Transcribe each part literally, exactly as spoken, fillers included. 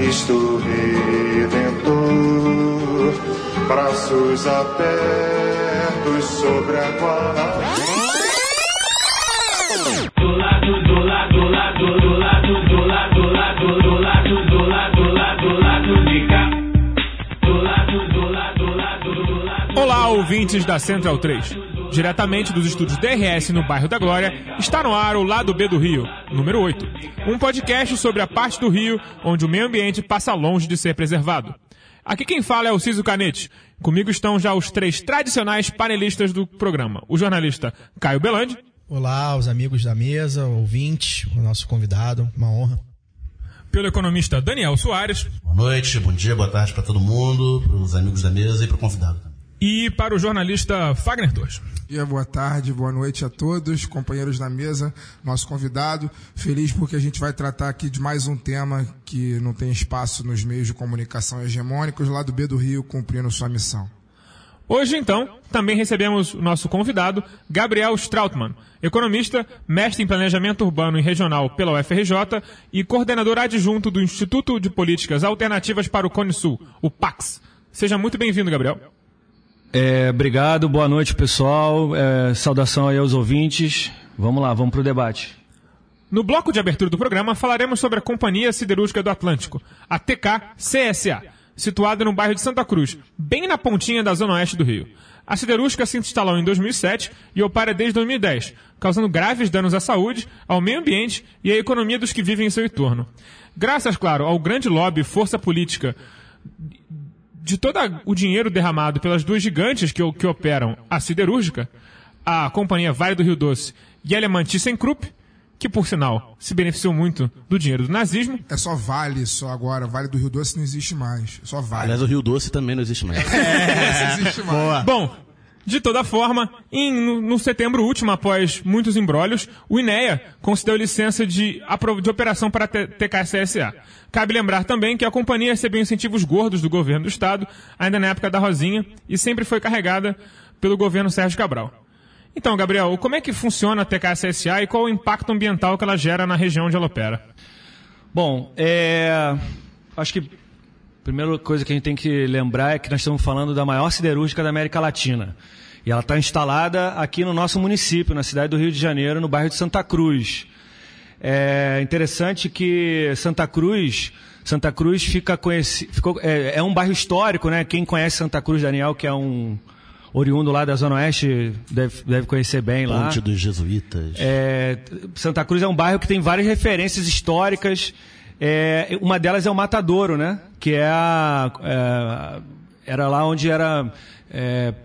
Cristo Redentor, braços abertos sobre a guarda. Do lado, do lado, do lado, do lado, do lado, do lado, do lado, do lado, do lado, do lado de cá. Do lado, do lado, do lado, do lado. Olá, ouvintes da Central três. Diretamente dos estúdios D R S no bairro da Glória, está no ar o Lado B do Rio, número oito. Um podcast sobre a parte do Rio onde o meio ambiente passa longe de ser preservado. Aqui quem fala é o Ciso Canete. Comigo estão já os três tradicionais panelistas do programa. O jornalista Caio Belandi. Olá, os amigos da mesa, ouvintes, o nosso convidado, uma honra. Pelo economista Daniel Soares. Boa noite, bom dia, boa tarde para todo mundo, para os amigos da mesa e para o convidado também. E para o jornalista Fagner Torres. Bom dia, boa tarde, boa noite a todos, companheiros da mesa, nosso convidado. Feliz porque a gente vai tratar aqui de mais um tema que não tem espaço nos meios de comunicação hegemônicos, Lado B do Rio cumprindo sua missão. Hoje, então, também recebemos o nosso convidado, Gabriel Strautmann, economista, mestre em planejamento urbano e regional pela U F R J e coordenador adjunto do Instituto de Políticas Alternativas para o Cone Sul, o PAX. Seja muito bem-vindo, Gabriel. É, obrigado, boa noite, pessoal. É, saudação aí aos ouvintes. Vamos lá, vamos para o debate. No bloco de abertura do programa, falaremos sobre a Companhia Siderúrgica do Atlântico, a T K C S A, situada no bairro de Santa Cruz, bem na pontinha da zona oeste do Rio. A siderúrgica se instalou em dois mil e sete e opera desde dois mil e dez, causando graves danos à saúde, ao meio ambiente e à economia dos que vivem em seu entorno. Graças, claro, ao grande lobby e força política de todo o dinheiro derramado pelas duas gigantes que, que operam a siderúrgica, a Companhia Vale do Rio Doce e a Alemã ThyssenKrupp, que, por sinal, se beneficiou muito do dinheiro do nazismo. É só Vale, só agora. Vale do Rio Doce não existe mais. Só Vale. Aliás, o Rio Doce também não existe mais. É, não existe mais. Boa. Bom, de toda forma, em, no, no setembro último, após muitos embrólios, o INEA concedeu licença de, de operação para a T K C S A. Cabe lembrar também que a companhia recebeu incentivos gordos do governo do estado, ainda na época da Rosinha, e sempre foi carregada pelo governo Sérgio Cabral. Então, Gabriel, como é que funciona a T K C S A e qual o impacto ambiental que ela gera na região onde ela opera? Bom, é, acho que a primeira coisa que a gente tem que lembrar é que nós estamos falando da maior siderúrgica da América Latina. E ela está instalada aqui no nosso município, na cidade do Rio de Janeiro, no bairro de Santa Cruz. É interessante que Santa Cruz, Santa Cruz fica conheci, ficou, é, é um bairro histórico, né? Quem conhece Santa Cruz, Daniel, que é um oriundo lá da Zona Oeste, deve, deve conhecer bem lá. Ponte dos Jesuítas. É, Santa Cruz é um bairro que tem várias referências históricas. É, uma delas é o Matadouro, né? Que é a, é, era lá onde era... É,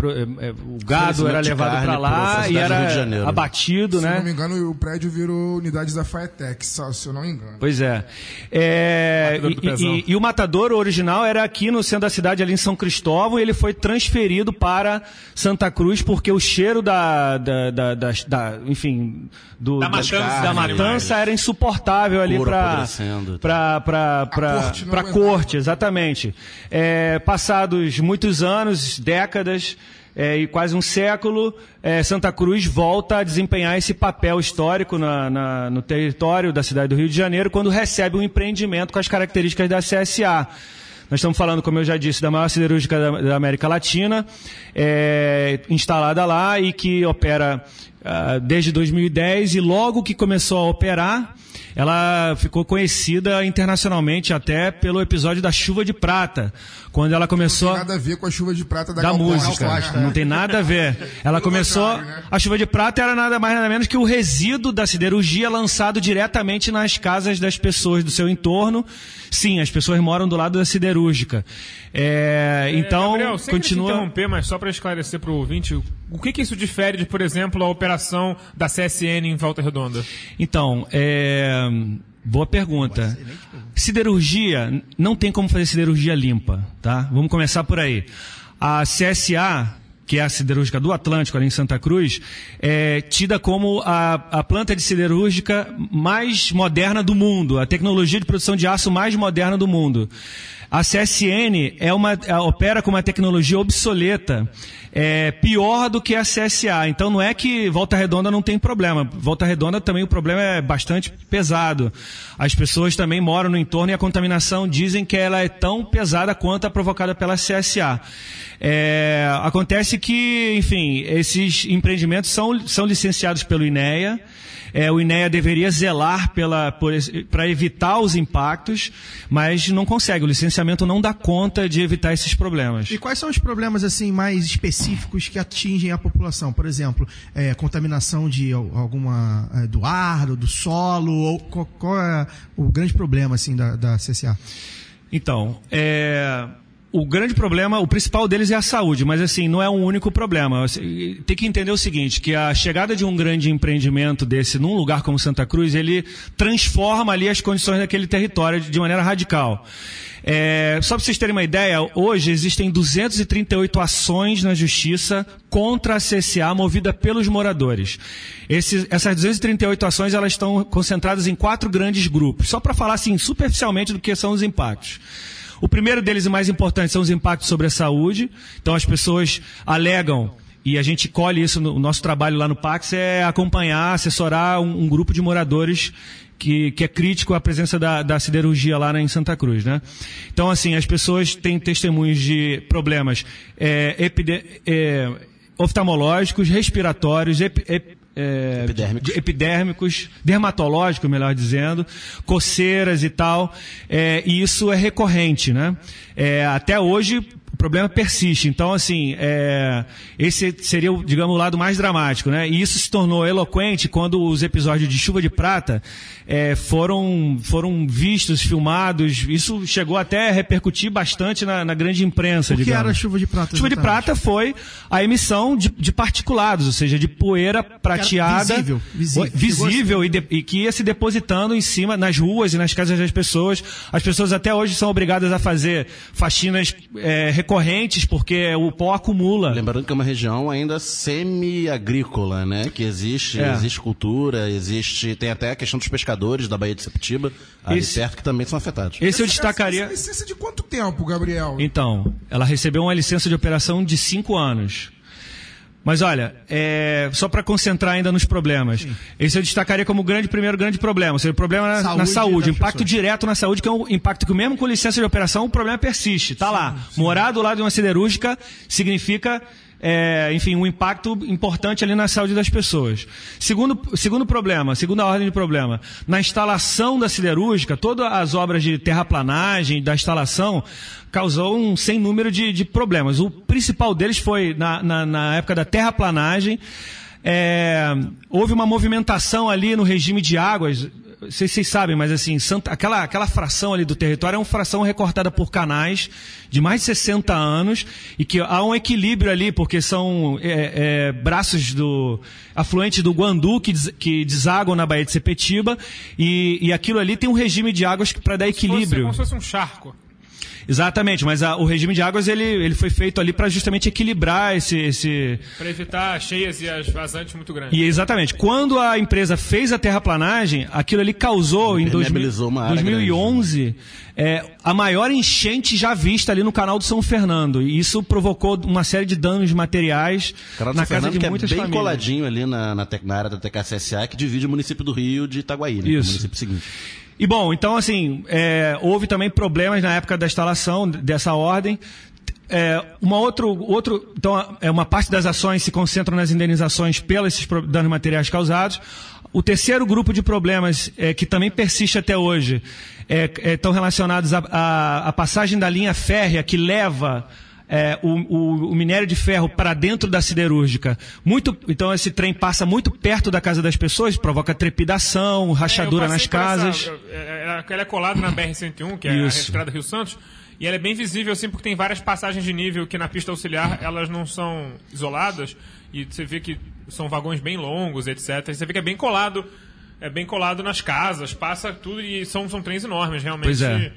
o gado era levado para lá e era abatido, se né? Se não me engano, o prédio virou unidades da Faetec, se eu não me engano. Pois é. é e, e, e o Matadouro original era aqui no centro da cidade, ali em São Cristóvão, e ele foi transferido para Santa Cruz porque o cheiro da, da, da, da, da enfim, do, da matança, da, da matança era insuportável ali para para para para a corte, exatamente. É, passados muitos anos, décadas, É, e quase um século, é, Santa Cruz volta a desempenhar esse papel histórico na, na, no território da cidade do Rio de Janeiro, quando recebe um empreendimento com as características da C S A. Nós estamos falando, como eu já disse, da maior siderúrgica da, da América Latina, é, instalada lá e que opera uh, desde dois mil e dez, e logo que começou a operar, ela ficou conhecida internacionalmente até pelo episódio da Chuva de Prata, quando ela começou... Não tem nada a ver com a Chuva de Prata da, da Galpão, música, Galpão, não tem nada a ver. Ela começou... Né? A Chuva de Prata era nada mais nada menos que o resíduo da siderurgia lançado diretamente nas casas das pessoas do seu entorno. Sim, as pessoas moram do lado da siderúrgica. É, é, então, Gabriel, sem continua... te interromper, mas só para esclarecer para o ouvinte, o que, que isso difere de, por exemplo, a operação da C S N em Volta Redonda? Então, é... boa pergunta. Siderurgia, não tem como fazer siderurgia limpa, tá? Vamos começar por aí. A C S A, que é a siderúrgica do Atlântico, ali em Santa Cruz, é tida como a, a planta de siderúrgica mais moderna do mundo, a tecnologia de produção de aço mais moderna do mundo. A C S N é uma, opera com uma tecnologia obsoleta, é, pior do que a C S A. Então não é que Volta Redonda não tem problema. Volta Redonda também o problema é bastante pesado. As pessoas também moram no entorno e a contaminação dizem que ela é tão pesada quanto a provocada pela C S A. É, acontece que, enfim, esses empreendimentos são, são licenciados pelo INEA. É, o INEA deveria zelar para evitar os impactos, mas não consegue. O licenciamento não dá conta de evitar esses problemas. E quais são os problemas assim mais específicos que atingem a população? Por exemplo, é, contaminação de alguma é, do ar, do solo, ou qual, qual é o grande problema assim da, da C S A? Então, é... o grande problema, o principal deles é a saúde, mas assim, não é um único problema. Tem que entender o seguinte, que a chegada de um grande empreendimento desse num lugar como Santa Cruz, ele transforma ali as condições daquele território de maneira radical. É, só para vocês terem uma ideia, hoje existem duzentas e trinta e oito ações na Justiça contra a C S A movida pelos moradores. Esses, essas duzentas e trinta e oito ações elas estão concentradas em quatro grandes grupos, só para falar assim, superficialmente do que são os impactos. O primeiro deles e mais importante são os impactos sobre a saúde. Então as pessoas alegam, e a gente colhe isso no nosso trabalho lá no Pax, é acompanhar, assessorar um, um grupo de moradores que, que é crítico à presença da, da siderurgia lá em Santa Cruz, né? Então assim, as pessoas têm testemunhos de problemas é, epide, é, oftalmológicos, respiratórios, ep, ep, É, epidérmicos. epidérmicos, dermatológicos, melhor dizendo, coceiras e tal, é, e isso é recorrente, né? É, até hoje o problema persiste. Então, assim, é, esse seria, digamos, o lado mais dramático, né? E isso se tornou eloquente quando os episódios de Chuva de Prata é, foram, foram vistos, filmados. Isso chegou até a repercutir bastante na, na grande imprensa, o que digamos. era a Chuva de Prata? Chuva de Prata foi a emissão de, de particulados, ou seja, de poeira prateada, visível, visível, visível e, de, e que ia se depositando em cima, nas ruas e nas casas das pessoas. As pessoas até hoje são obrigadas a fazer faxinas é, recorrentes, porque o pó acumula. Lembrando que é uma região ainda semi-agrícola, né? Que existe, é. existe cultura, existe, tem até a questão dos pescadores da Baía de Sepetiba, ali Esse, perto, que também são afetados. Esse eu destacaria... Essa licença de quanto tempo, Gabriel? Então, ela recebeu uma licença de operação de cinco anos. Mas olha, é, só para concentrar ainda nos problemas, Sim. esse eu destacaria como o grande, primeiro grande problema, ou seja, o problema na saúde, na saúde impacto pessoas. direto na saúde, que é um impacto que mesmo com licença de operação o problema persiste, está lá. Sim. Morar do lado de uma siderúrgica significa... É, enfim, um impacto importante ali na saúde das pessoas. Segundo, segundo problema, segunda ordem de problema, na instalação da siderúrgica, todas as obras de terraplanagem da instalação causou um sem número de, de problemas. O principal deles foi na, na, na época da terraplanagem, é, houve uma movimentação ali no regime de águas. Não sei se vocês sabem, mas assim, Santa, aquela, aquela fração ali do território é uma fração recortada por canais de mais de sessenta anos e que há um equilíbrio ali, porque são é, é, braços do afluentes do Guandu que, des, que desaguam na Baía de Sepetiba e, e aquilo ali tem um regime de águas para dar equilíbrio. Como se fosse um charco. Exatamente, mas a, o regime de águas ele, ele foi feito ali para justamente equilibrar esse... esse... Para evitar as cheias e as vazantes muito grandes. E exatamente. Quando a empresa fez a terraplanagem, aquilo ali causou em dois mil e onze é, a maior enchente já vista ali no canal do São Fernando. E isso provocou uma série de danos materiais na casa de muitas famílias. É bem coladinho ali na, na, na área da T K C S A, que divide o município do Rio de Itaguaí, né, isso. O município seguinte. E bom, então assim, é, houve também problemas na época da instalação dessa ordem. É, uma outro, outro, então, é uma parte das ações se concentram nas indenizações pelos danos materiais causados. O terceiro grupo de problemas é, que também persiste até hoje é, é, estão relacionados à passagem da linha férrea que leva É, o, o, o minério de ferro para dentro da siderúrgica. Muito, então esse trem passa muito perto da casa das pessoas, provoca trepidação, rachadura é, nas casas. Essa, ela é colada na B R cento e um, que é Isso. a estrada Rio Santos, e ela é bem visível assim, porque tem várias passagens de nível que na pista auxiliar elas não são isoladas, e você vê que são vagões bem longos, etcétera. E você vê que é bem colado, é bem colado nas casas, passa tudo, e são, são trens enormes, realmente. Pois é.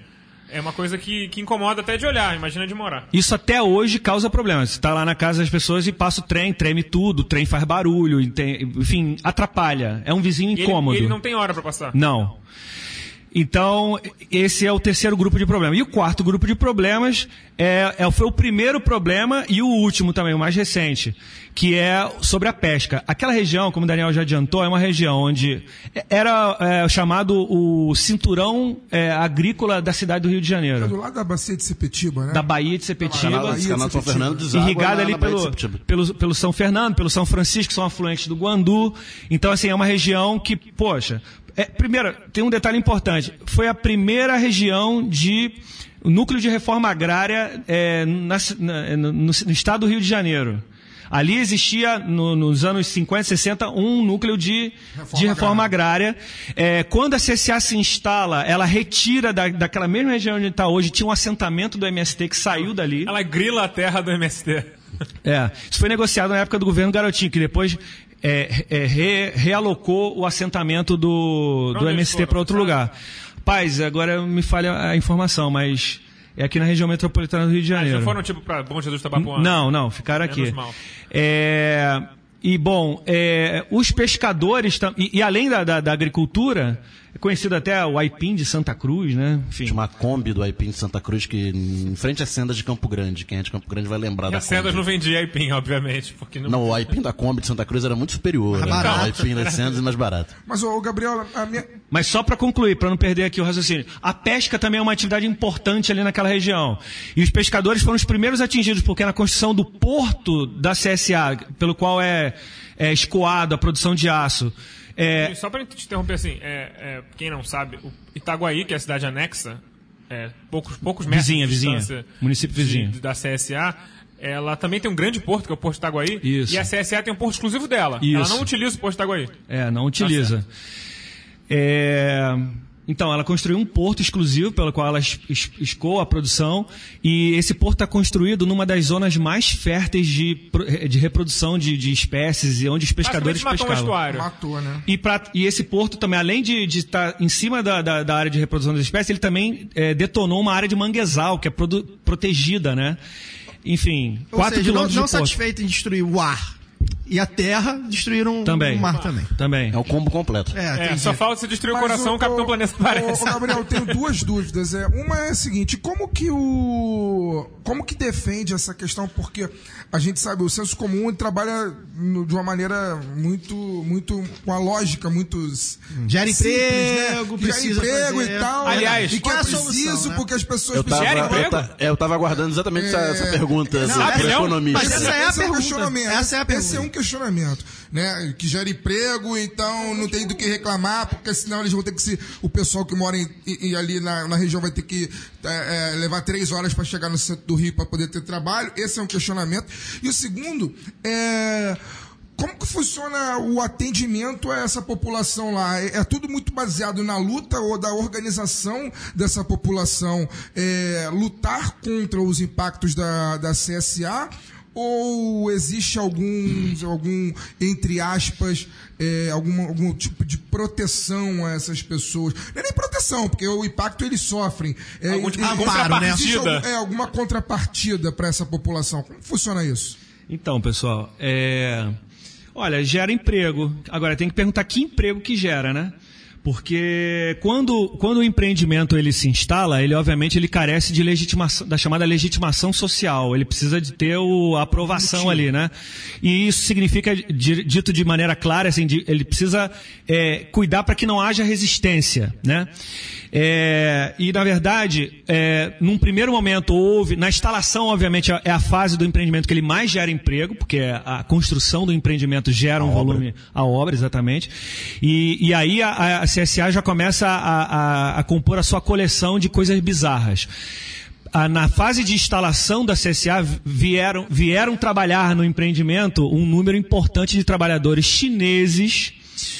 É uma coisa que, que incomoda até de olhar, imagina de morar. Isso até hoje causa problemas. Você está lá na casa das pessoas e passa o trem, treme tudo, o trem faz barulho, enfim, atrapalha. É um vizinho incômodo. E ele, ele não tem hora para passar? Não. Então, esse é o terceiro grupo de problemas. E o quarto grupo de problemas é, é, foi o primeiro problema e o último também, o mais recente, que é sobre a pesca. Aquela região, como o Daniel já adiantou, é uma região onde era é, chamado o cinturão é, agrícola da cidade do Rio de Janeiro. É do lado da bacia de Sepetiba, né? Da Baía de Sepetiba. Esse canal de São Fernando deságua irrigada ali na Baía de pelo, Sepetiba. pelo, pelo São Fernando, pelo São Francisco, que são afluentes do Guandu. Então, assim, é uma região que, poxa... É, primeiro, tem um detalhe importante. Foi a primeira região de núcleo de reforma agrária é, na, na, no, no estado do Rio de Janeiro. Ali existia, no, nos anos cinquenta, sessenta, um núcleo de reforma, de reforma agrária. agrária. É, quando a C S A se instala, ela retira da, daquela mesma região onde está hoje, tinha um assentamento do M S T que saiu dali. Ela grila a terra do M S T. É, isso foi negociado na época do governo Garotinho, que depois... É, é, re, realocou o assentamento do, do M S T para outro lugar. Paz, agora me falha a informação, mas é aqui na região metropolitana do Rio de Janeiro. Ah, já foram tipo para Bom Jesus Tabapuã? Não, não, ficaram aqui. É, e bom, é, os pescadores, e, e além da, da, da agricultura, é conhecido até o Aipim de Santa Cruz, né? Enfim. Tinha uma Kombi do Aipim de Santa Cruz que em frente às sendas de Campo Grande. Quem é de Campo Grande vai lembrar e da as sendas Kombi. não vendia Aipim, obviamente. Porque não... não, o Aipim da Kombi de Santa Cruz era muito superior. Né? O Aipim das sendas é mais barato. Mas, ô, Gabriel, a minha... Mas só para concluir, para não perder aqui o raciocínio, a pesca também é uma atividade importante ali naquela região. E os pescadores foram os primeiros atingidos, porque na construção do porto da C S A, pelo qual é, é escoado a produção de aço... É... Só para te interromper assim, é, é, quem não sabe, o Itaguaí, que é a cidade anexa, é, poucos, poucos metros vizinha, de vizinha. distância município vizinho. De, da C S A, ela também tem um grande porto, que é o Porto Itaguaí, Isso. e a C S A tem um porto exclusivo dela. Isso. Ela não utiliza o Porto Itaguaí. É, não utiliza. Tá é... Então, ela construiu um porto exclusivo pelo qual ela es- es- escoa a produção, e esse porto está construído numa das zonas mais férteis de, de reprodução de, de espécies e onde os pescadores matou pescavam. Um estuário. Matou, né? E, pra, e esse porto também, além de estar tá em cima da, da, da área de reprodução das espécies, ele também é, detonou uma área de manguezal, que é produ- protegida, né? Enfim, Ou quatro seja, não, quilômetros não de porto. satisfeito em destruir o ar e a terra, destruíram Também. o mar também. Também. É o combo completo. É, tem só que- falta se destruir o Mas coração, o Capitão Planeta Ô, aparece. ô, Gabriel, eu tenho duas dúvidas. É, uma é a seguinte, como que o... Como que defende essa questão? Porque a gente sabe, o senso comum ele trabalha no- de uma maneira muito, muito, com a lógica muito Gera simples, emprego, né? Gera precisa emprego fazer. e tal. Aliás, e que qual é é a solução, preciso né? porque as pessoas Eu tava, Gera eu, emprego? ta- eu tava aguardando exatamente essa, essa pergunta Não, assim, é, pro não, economista. mas essa é a esse é um pergunta. questionamento. Essa é a pergunta. Esse é um questionamento, né? Que gera emprego, então não tem do que reclamar, porque senão eles vão ter que se. O pessoal que mora em, em- ali na, na região vai ter que é, é, levar três horas para chegar no centro do Rio para poder ter trabalho. Esse é um questionamento. E o segundo é. Como que funciona o atendimento a essa população lá? É, é tudo muito baseado na luta ou da organização dessa população é, lutar contra os impactos da, da C S A? Ou existe algum, algum entre aspas, é, algum, algum tipo de proteção a essas pessoas? Não é nem proteção, porque o impacto eles sofrem. É, Algum tipo de existe contrapartida. algum- é, alguma contrapartida para essa população. Como funciona isso? Então, pessoal, é... olha, gera emprego. Agora, tem que perguntar que emprego que gera, né? Porque quando, quando o empreendimento ele se instala, ele obviamente ele carece de legitimação, da chamada legitimação social. Ele precisa de ter o, a aprovação ali, né? E isso significa, di- dito de maneira clara, assim, de- ele precisa é, cuidar para que não haja resistência, né? É, e, na verdade, é, num primeiro momento houve, na instalação, obviamente, é a fase do empreendimento que ele mais gera emprego, porque a construção do empreendimento gera um volume, a obra, exatamente. E, e aí a, a C S A já começa a, a, a compor a sua coleção de coisas bizarras. Ah, na fase de instalação da C S A vieram, vieram trabalhar no empreendimento um número importante de trabalhadores chineses,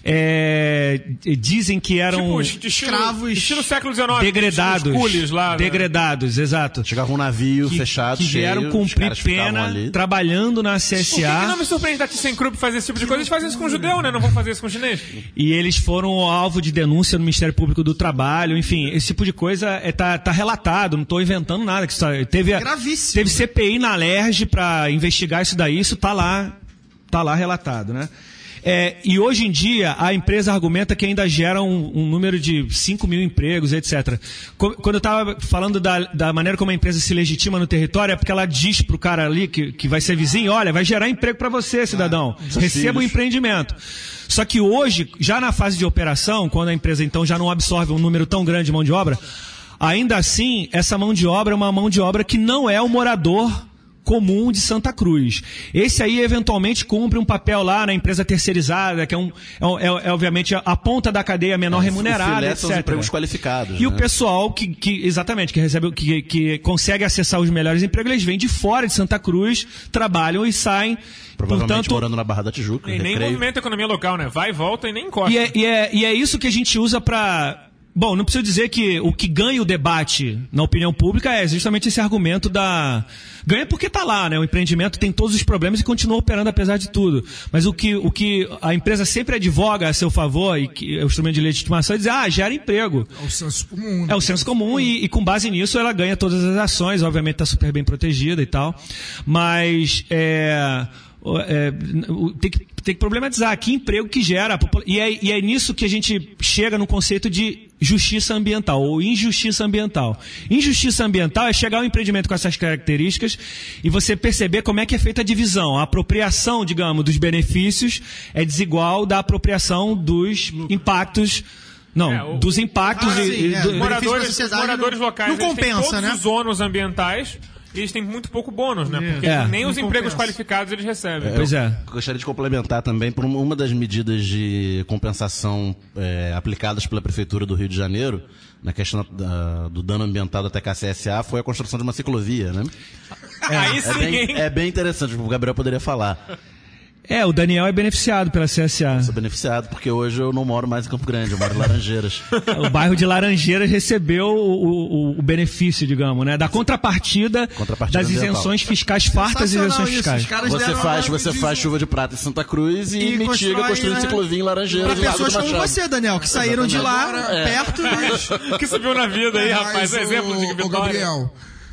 é, dizem que eram tipo, estilo, escravos, estilo século dezenove, degradados, coolies lá, né? degradados, exato. Chegava um navio que, fechado, que vieram cheio, cumprir pena trabalhando na C S A. Por que, que não me surpreende da ThyssenKrupp fazer esse tipo de coisa? Eles fazem isso com judeu, né? Não vão fazer isso com chinês. E eles foram alvo de denúncia no Ministério Público do Trabalho, enfim, esse tipo de coisa é, tá, tá relatado, não estou inventando nada. Que tá, teve, a, gravíssimo, teve né? C P I na Alerj para investigar isso daí, isso tá lá, tá lá relatado, né? É, e hoje em dia a empresa argumenta que ainda gera um, um número de cinco mil empregos, etcétera. Quando eu estava falando da, da maneira como a empresa se legitima no território, é porque ela diz pro cara ali que, que vai ser vizinho, olha, vai gerar emprego para você, cidadão. Ah, receba o empreendimento. Só que hoje, já na fase de operação, quando a empresa então já não absorve um número tão grande de mão de obra, ainda assim, essa mão de obra é uma mão de obra que não é o morador comum de Santa Cruz. Esse aí, eventualmente, cumpre um papel lá na empresa terceirizada, que é, um, é, é, é obviamente, a ponta da cadeia menor é, remunerada, etcétera. São os empregos qualificados. E né? o pessoal que, que, exatamente, que recebe, que, que consegue acessar os melhores empregos, eles vêm de fora de Santa Cruz, trabalham e saem. Provavelmente Portanto, morando na Barra da Tijuca. E nem movimenta a economia local, né? Vai e volta e nem encosta. E é, e é, e é isso que a gente usa para... Bom, não preciso dizer que o que ganha o debate na opinião pública é justamente esse argumento da... Ganha porque está lá, né? O empreendimento tem todos os problemas e continua operando apesar de tudo. Mas o que, o que a empresa sempre advoga a seu favor, e que é o instrumento de legitimação, é dizer, ah, gera emprego. É o senso comum. Né? É o senso comum e, e com base nisso ela ganha todas as ações, obviamente está super bem protegida e tal. Mas... É... É, tem, que, tem que problematizar que emprego que gera a população. E é, e é nisso que a gente chega no conceito de justiça ambiental ou injustiça ambiental. Injustiça ambiental é chegar ao empreendimento com essas características e você perceber como é que é feita a divisão. A apropriação, digamos, dos benefícios é desigual da apropriação dos impactos. Não, é, o, dos impactos ah, e, sim, é, do, moradores, moradores não, locais não compensa, têm todos né? os ônus ambientais. E eles têm muito pouco bônus, né? Porque é, nem os empregos compensa. qualificados eles recebem. É, pois é. Eu gostaria de complementar também por uma das medidas de compensação é, aplicadas pela Prefeitura do Rio de Janeiro, na questão da, do dano ambiental da T K C S A, foi a construção de uma ciclovia, né? É, Aí sim, é, bem, é bem interessante, o Gabriel poderia falar. É, o Daniel é beneficiado pela C S A. Eu sou beneficiado, porque hoje eu não moro mais em Campo Grande, eu moro em Laranjeiras. O bairro de Laranjeiras recebeu o, o, o benefício, digamos, né? Da contrapartida, contrapartida das ambiental. Isenções fiscais, fartas isenções isso, fiscais. os caras Você deram faz, uma- você diz- faz chuva de prata em Santa Cruz e, E mitiga constrói, construindo né? ciclovia em Laranjeiras. Pra e Lago do pessoas como Machado. você, Daniel, que saíram de lá, Agora, perto, mas... que subiu na vida aí, Mas rapaz. Um o- exemplo de o vitória. Gabriel,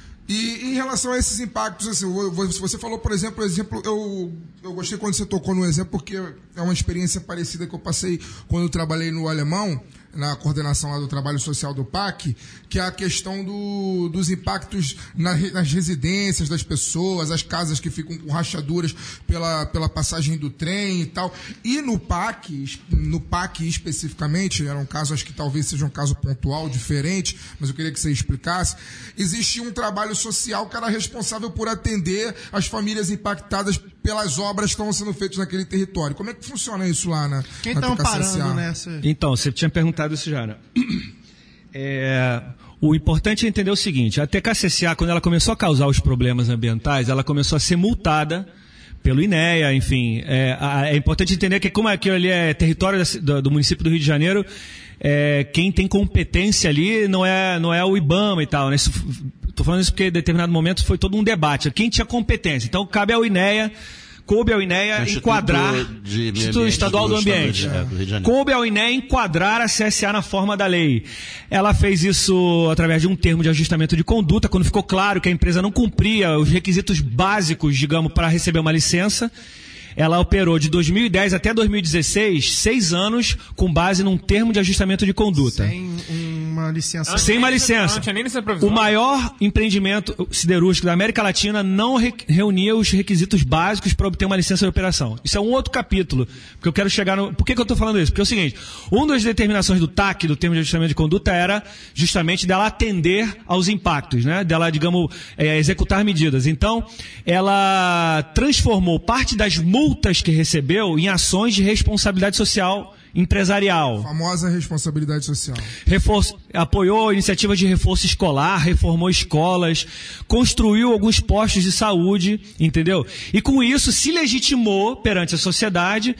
e em relação a esses impactos, assim, você falou, por exemplo, exemplo eu, eu gostei quando você tocou no exemplo, porque é uma experiência parecida que eu passei quando eu trabalhei no Alemão, na coordenação lá do trabalho social do P A C, que é a questão do, dos impactos na, nas residências das pessoas, as casas que ficam com rachaduras pela, pela passagem do trem e tal. E no P A C, no P A C especificamente, era um caso, acho que talvez seja um caso pontual, diferente, mas eu queria que você explicasse, existia um trabalho social que era responsável por atender as famílias impactadas pelas obras que estavam sendo feitas naquele território. Como é que funciona isso lá na Quem na tá T K C S A? amparando nessa... Então, você tinha perguntado isso já, né? É, o importante é entender o seguinte, a T K C S A, quando ela começou a causar os problemas ambientais, ela começou a ser multada pelo INEA, enfim. É, a, é importante entender que como aquilo ali é território da, do, do município do Rio de Janeiro, é, quem tem competência ali não é, não é o IBAMA e tal, né? Estou falando isso porque em determinado momento foi todo um debate. Quem tinha competência? Então, cabe ao INEA... Coube ao INEA Instituto enquadrar de Instituto Estadual do Ambiente. É, do Rio de Janeiro. Coube ao INEA enquadrar a C S A na forma da lei. Ela fez isso através de um termo de ajustamento de conduta, quando ficou claro que a empresa não cumpria os requisitos básicos, digamos, para receber uma licença. Ela operou de dois mil e dez até dois mil e dezesseis, seis anos, com base num termo de ajustamento de conduta. Sem uma licença. Sem uma licença. Não tinha nem licença O provisória. maior empreendimento siderúrgico da América Latina não re- reunia os requisitos básicos para obter uma licença de operação. Isso é um outro capítulo, porque eu quero chegar no... Por que, que eu estou falando isso? Porque é o seguinte, uma das determinações do T A C, do termo de ajustamento de conduta, era justamente dela atender aos impactos, né? Dela, digamos, é, executar medidas. Então, ela transformou parte das multas que recebeu em ações de responsabilidade social empresarial. Famosa responsabilidade social. Reforço, apoiou iniciativas de reforço escolar, reformou escolas, construiu alguns postos de saúde, entendeu? E com isso se legitimou perante a sociedade,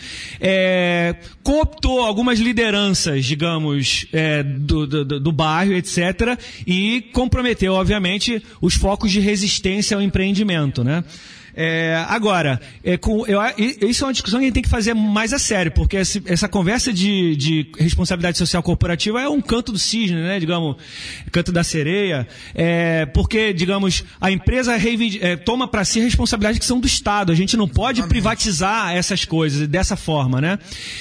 é, cooptou algumas lideranças, digamos, é, do, do, do bairro, etcétera, e comprometeu, obviamente, os focos de resistência ao empreendimento, né? É, agora, é, com, eu, isso é uma discussão que a gente tem que fazer mais a sério, porque essa, essa conversa de, de responsabilidade social corporativa é um canto do cisne, né, digamos, canto da sereia, é, porque, digamos, a empresa é, toma para si responsabilidades que são do Estado, a gente não pode privatizar essas coisas dessa forma, né,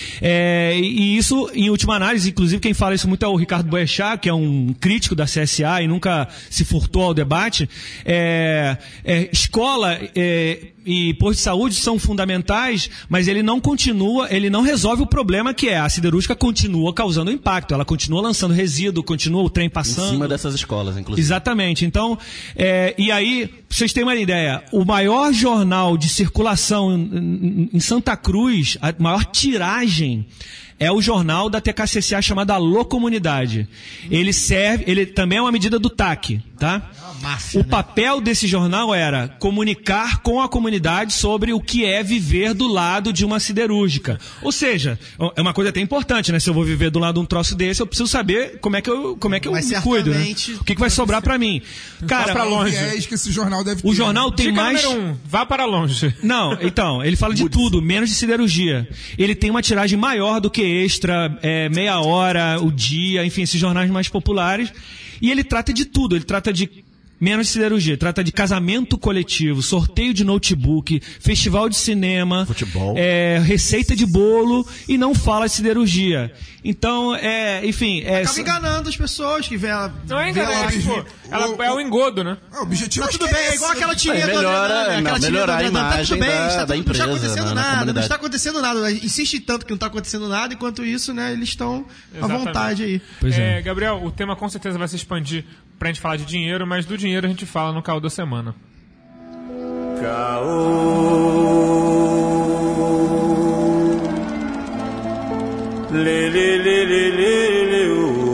é, e isso, em última análise, inclusive quem fala isso muito é o Ricardo Boechat, que é um crítico da C S A e nunca se furtou ao debate, é, é, escola, é, e posto de saúde são fundamentais, mas ele não continua, ele não resolve o problema que é a siderúrgica continua causando impacto, ela continua lançando resíduo, continua o trem passando. Em cima dessas escolas, inclusive. Exatamente. Então, é, e aí, pra vocês terem uma ideia, o maior jornal de circulação em, em Santa Cruz, a maior tiragem, é o jornal da T K C C A chamado Alô Comunidade. Ele serve, ele também é uma medida do T A C, tá? Máfia, o papel né? desse jornal era comunicar com a comunidade sobre o que é viver do lado de uma siderúrgica. Ou seja, é uma coisa até importante, né? Se eu vou viver do lado de um troço desse, eu preciso saber como é que eu, como é que eu me cuido, né? O que, que vai sobrar para mim? Cara, pra longe. É que esse jornal deve ter. O jornal tem Dica mais. Número um, vá para longe. Não, então, ele fala de tudo, menos de siderurgia. Ele tem uma tiragem maior do que Extra, é, Meia Hora, O Dia, enfim, esses jornais mais populares. E ele trata de tudo, ele trata de menos de siderurgia, trata de casamento coletivo, sorteio de notebook, festival de cinema, futebol, é, receita de bolo e não fala de siderurgia. Então, é, enfim... É, acaba enganando as pessoas que vê ela... Não é enganar, é, tipo, ela o, é o engodo, né? É, o objetivo tá é tudo bem, é igual aquela tirinha do melhora, Adriano, aquela não, melhorar a imagem tá tudo bem, da, está, da empresa, não está acontecendo na, nada, na não está acontecendo nada. Insiste tanto que não está acontecendo nada, enquanto isso, né, eles estão à vontade aí. Pois é. É, Gabriel, o tema com certeza vai se expandir pra gente falar de dinheiro, mas do dinheiro a gente fala no Caô da Semana. Caô. Lê, lê, lê, lê, lê, lê,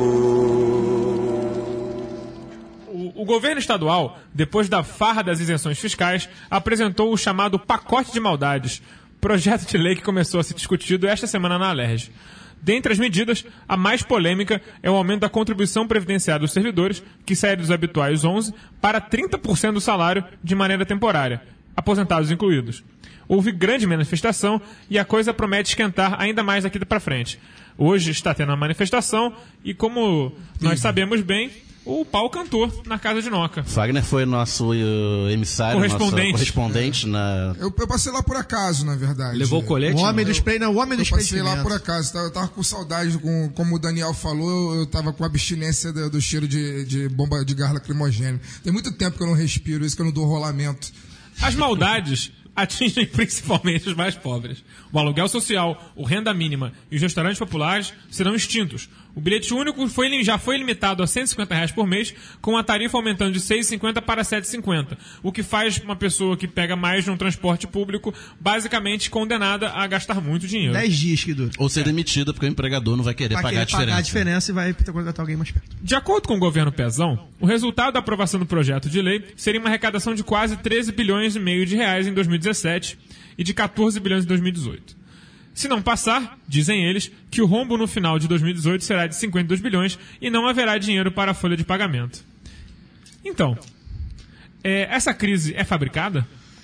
o, o governo estadual, depois da farra das isenções fiscais, apresentou o chamado Pacote de Maldades, projeto de lei que começou a ser discutido esta semana na Alerj. Dentre as medidas, a mais polêmica é o aumento da contribuição previdenciária dos servidores, que sai dos habituais onze por cento para trinta por cento do salário de maneira temporária, aposentados incluídos. Houve grande manifestação e a coisa promete esquentar ainda mais daqui para frente. Hoje está tendo uma manifestação e, como nós sabemos bem, o pau cantou na casa de Noca. Fagner foi nosso uh, emissário, correspondente, nosso correspondente na... Eu, eu passei lá por acaso, na verdade. Levou o colete? O homem não? do spray, não, o homem do Eu spray. passei lá por acaso, eu tava com saudade, com, como o Daniel falou, eu tava com abstinência do, do cheiro de, de bomba de gás lacrimogêneo. Tem muito tempo que eu não respiro, isso que eu não dou rolamento. As maldades atingem principalmente os mais pobres. O aluguel social, o renda mínima e os restaurantes populares serão extintos. O bilhete único foi, já foi limitado a cento e cinquenta reais por mês, com a tarifa aumentando de seis reais e cinquenta centavos para sete reais e cinquenta centavos, o que faz uma pessoa que pega mais num transporte público basicamente condenada a gastar muito dinheiro. dez dias que dura. Ou ser demitida, porque o empregador não vai querer vai pagar querer a diferença. pagar a diferença e vai contratar alguém mais perto. De acordo com o governo Pezão, o resultado da aprovação do projeto de lei seria uma arrecadação de quase treze bilhões e meio de reais em dois mil e dezessete e de quatorze bilhões em dois mil e dezoito. Se não passar, dizem eles, que o rombo no final de dois mil e dezoito será de cinquenta e dois bilhões e não haverá dinheiro para a folha de pagamento. Então, é, essa crise é fabricada?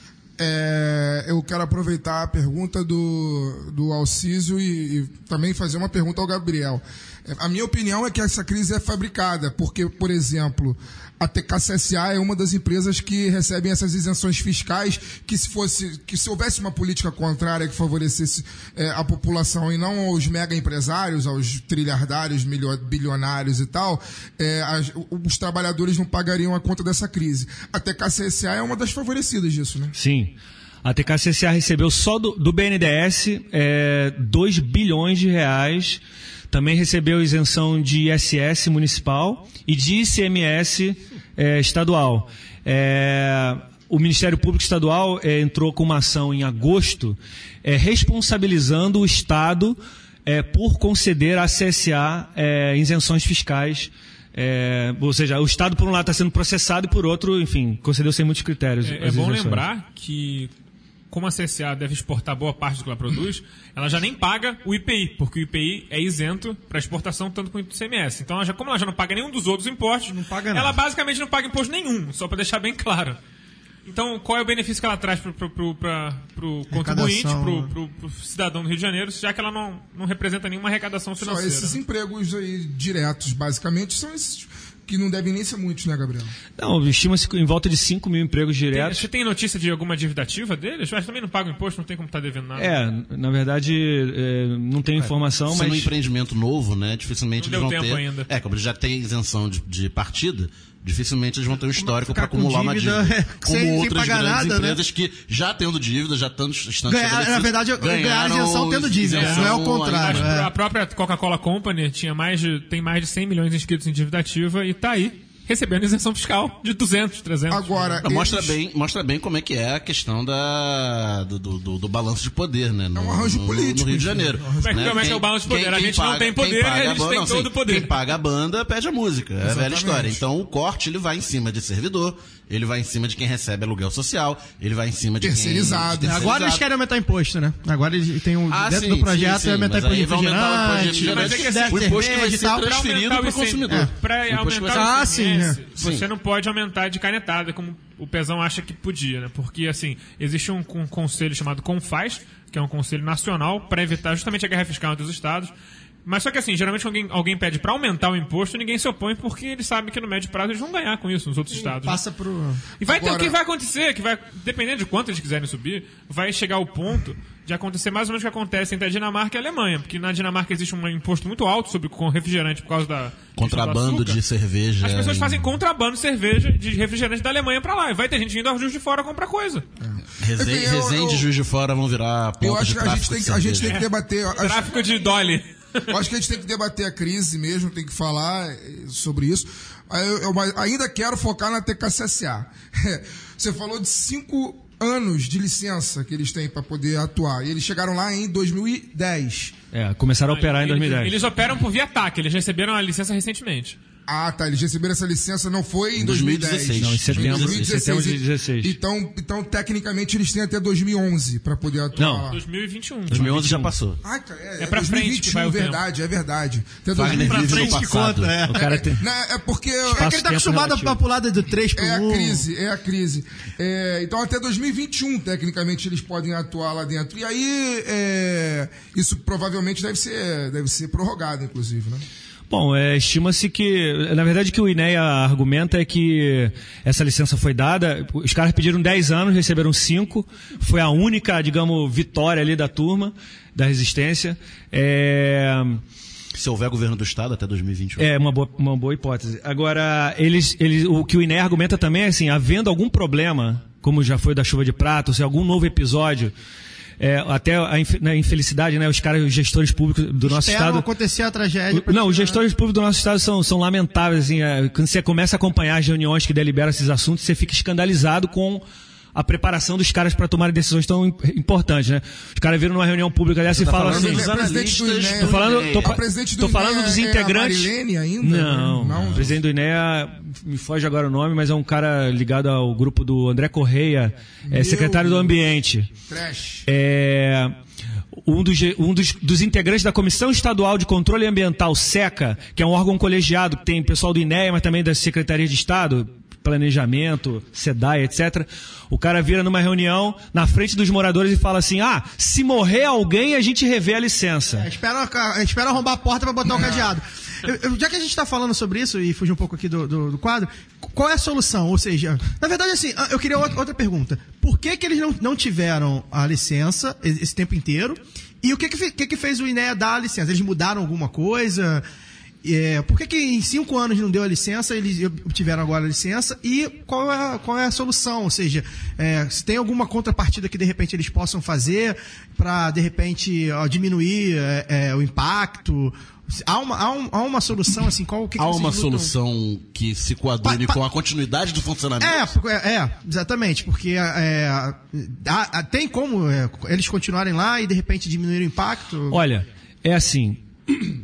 É, eu quero aproveitar a pergunta do, do Alcísio e, e também fazer uma pergunta ao Gabriel. A minha opinião é que essa crise é fabricada, porque, por exemplo, a T K C S A é uma das empresas que recebem essas isenções fiscais, que se fosse, que se houvesse uma política contrária que favorecesse é, a população e não aos mega empresários, aos trilhardários, bilionários e tal, é, as, os trabalhadores não pagariam a conta dessa crise. A T K C S A é uma das favorecidas disso, né? Sim. A T K C S A recebeu só do, do B N D E S é, dois bilhões de reais. Também recebeu isenção de I S S municipal e de I C M S é, estadual. É, o Ministério Público Estadual é, entrou com uma ação em agosto é, responsabilizando o Estado é, por conceder à C S A é, isenções fiscais É, ou seja, o Estado, por um lado, está sendo processado e, por outro, enfim, concedeu sem muitos critérios. É, é bom lembrar que, como a C S A deve exportar boa parte do que ela produz, ela já nem paga o I P I, porque o I P I é isento para exportação tanto quanto o I C M S. Então, ela já, como ela já não paga nenhum dos outros impostos, não paga ela nada. basicamente não paga imposto nenhum, só para deixar bem claro. Então, qual é o benefício que ela traz para o contribuinte, para o cidadão do Rio de Janeiro, já que ela não, não representa nenhuma arrecadação financeira? Só esses empregos aí diretos, basicamente, são esses que não devem nem ser muitos, né, Gabriel? Não, estima-se em volta de cinco mil empregos diretos. Tem, você tem notícia de alguma dívida ativa deles? Eu acho que também não pagam imposto, não tem como estar devendo nada. É, na verdade, é, não tem informação, Sendo mas... um empreendimento novo, né, dificilmente Não eles deu vão tempo ter... ainda. É, como eles já têm isenção de, de partida, dificilmente eles vão ter um histórico para Ficar com acumular uma dívida, dívida. é, Como sem- sem outras pagar grandes nada, né? empresas que, já tendo dívida, já estando, estando Ganhar- estabelecidas, na verdade, ganharam ganharam isenção tendo dívida, isenção não é o contrário. ainda. A própria Coca-Cola Company tinha mais de, tem mais de cem milhões inscritos em dívida ativa e está aí, recebendo isenção fiscal de duzentos, trezentos. Agora, Não, mostra, eles- bem, mostra bem como é que é a questão da, do, do, do- do balanço de poder, né? No, É um arranjo no- político, no Rio de enfim, Janeiro. é um arranjo Como é que- como é que é o balanço de poder? A gente não tem poder, quem paga eles a banda- têm não, todo sim, o poder. Quem paga a banda pede a música. É a velha Exatamente. história. Então o corte ele vai em cima de servidor, ele vai em cima de quem recebe aluguel social, ele vai em cima de Terceirizado. quem... de Agora eles querem aumentar imposto, né? Agora eles têm um, Ah, dentro sim, do projeto sim, é sim, aumentar mas aí imposto vai aumentar o imposto de refrigerante, Mas é que assim, deve o imposto que vai cerveja e ser tal. transferido para o consumidor. Para O imposto que vai aumentar Ah, o sim, I C M S, né? você Sim. não pode aumentar de canetada, como o Pezão acha que podia, né? Porque, assim, existe um, um conselho chamado CONFAS, que é um conselho nacional, para evitar justamente a guerra fiscal entre os estados. Mas só que, assim, geralmente alguém, alguém pede para aumentar o imposto, ninguém se opõe, porque eles sabem que no médio prazo eles vão ganhar com isso nos outros estados. né? Passa pro... E vai ter, Agora- o que vai acontecer, que vai, dependendo de quanto eles quiserem subir, vai chegar o ponto de acontecer mais ou menos o que acontece entre a Dinamarca e a Alemanha. Porque na Dinamarca existe um imposto muito alto sobre com refrigerante por causa da... Contrabando do açúcar. de cerveja. As pessoas em- fazem contrabando de cerveja, de refrigerante da Alemanha pra lá. E vai ter gente indo ao Juiz de Fora comprar coisa. Resende, Enfim, eu- Resende eu- e Juiz de Fora vão virar pontos Eu acho de que a gente tráfico tem, de que- a gente tem cerveja. que debater. Acho, Tráfico de Dolly. eu acho que a gente tem que debater a crise mesmo, tem que falar eh, sobre isso. Aí Eu, eu- mas ainda quero focar na T K C S A. Você falou de cinco anos de licença que eles têm para poder atuar. E eles chegaram lá em dois mil e dez. É, começaram a operar em dois mil e dez. Eles, eles operam por via TAC, eles receberam a licença recentemente. Ah, tá. Eles receberam essa licença, não foi em Em dois mil e dez. dois mil e dezesseis. Não, em setembro, dois mil e em setembro de dezesseis. dezesseis. Então, então, tecnicamente, eles têm até dois mil e onze para poder atuar Não. lá. dois mil e vinte e um. dois mil e onze já passou. Ah, cara, é, É pra dois mil e frente vinte e um, que vai o tempo. verdade, é verdade. Até Wagner dois mil e vive no vinte. que passado. conta, é. O cara tem... Não, é porque É que ele Espaço- tá tempo acostumado relativo. a pulada do três por é a um. crise, é a crise. É, então até dois mil e vinte e um, tecnicamente, eles podem atuar lá dentro. E aí, é, isso provavelmente deve ser, deve ser prorrogado, inclusive, né? Bom, é, estima-se que, na verdade, o que o I N E A argumenta é que essa licença foi dada, os caras pediram dez anos, receberam cinco, foi a única, digamos, vitória ali da turma, da resistência. É, Se houver governo do Estado até dois mil e vinte e um. é uma boa, uma boa hipótese. Agora, eles, eles, o que o I N E A argumenta também é assim, havendo algum problema, como já foi da chuva de prata, ou se algum novo episódio, é, até a inf- na infelicidade, né, os caras, os gestores públicos do nosso Esperam estado... acontecer a tragédia. pra Não, os tirar- gestores públicos do nosso estado são, são lamentáveis. Assim, é, quando você começa a acompanhar as reuniões que deliberam esses assuntos, você fica escandalizado com a preparação dos caras para tomarem decisões tão im- importantes, né? Os caras viram numa reunião pública dessa e tá falam falando assim... dos É presidente do analistas I N E A. Tô falando, tô, A pa- presidente do tô I N E A falando dos é a integrantes... Marilene ainda? Não, Não. o presidente do I N E A, me foge agora o nome, mas é um cara ligado ao grupo do André Correia, é Meu secretário do Deus. Ambiente. Trash. É, um, dos, um dos, dos integrantes da Comissão Estadual de Controle Ambiental, SECA, que é um órgão colegiado que tem pessoal do I N E A, mas também da Secretaria de Estado, Planejamento, SEDAI, etcétera. O cara vira numa reunião na frente dos moradores e fala assim: ah, se morrer alguém, a gente revê a licença. É, espera, espera arrombar a porta pra botar o cadeado. Eu- eu- já que a gente tá falando sobre isso, e fugir um pouco aqui do, do, do quadro, qual é a solução? Ou seja, na verdade, assim, eu queria outra, outra pergunta. Por que que eles não, não tiveram a licença esse tempo inteiro? E o que que, fe- que que fez o I N E A dar a licença? Eles mudaram alguma coisa? É, por que que em cinco anos não deu a licença, eles obtiveram agora a licença? E qual é, qual é a solução? Ou seja, é, se tem alguma contrapartida que de repente eles possam fazer para de repente ó, diminuir é, é, o impacto? Há uma, há, um, há uma solução assim? Qual, o que que Há vocês uma lutam? solução que se coadune Pa- pa- com a continuidade do funcionamento? É, porque- é, exatamente, porque é, há- há- tem como é, eles continuarem lá e de repente diminuir o impacto? Olha, é assim.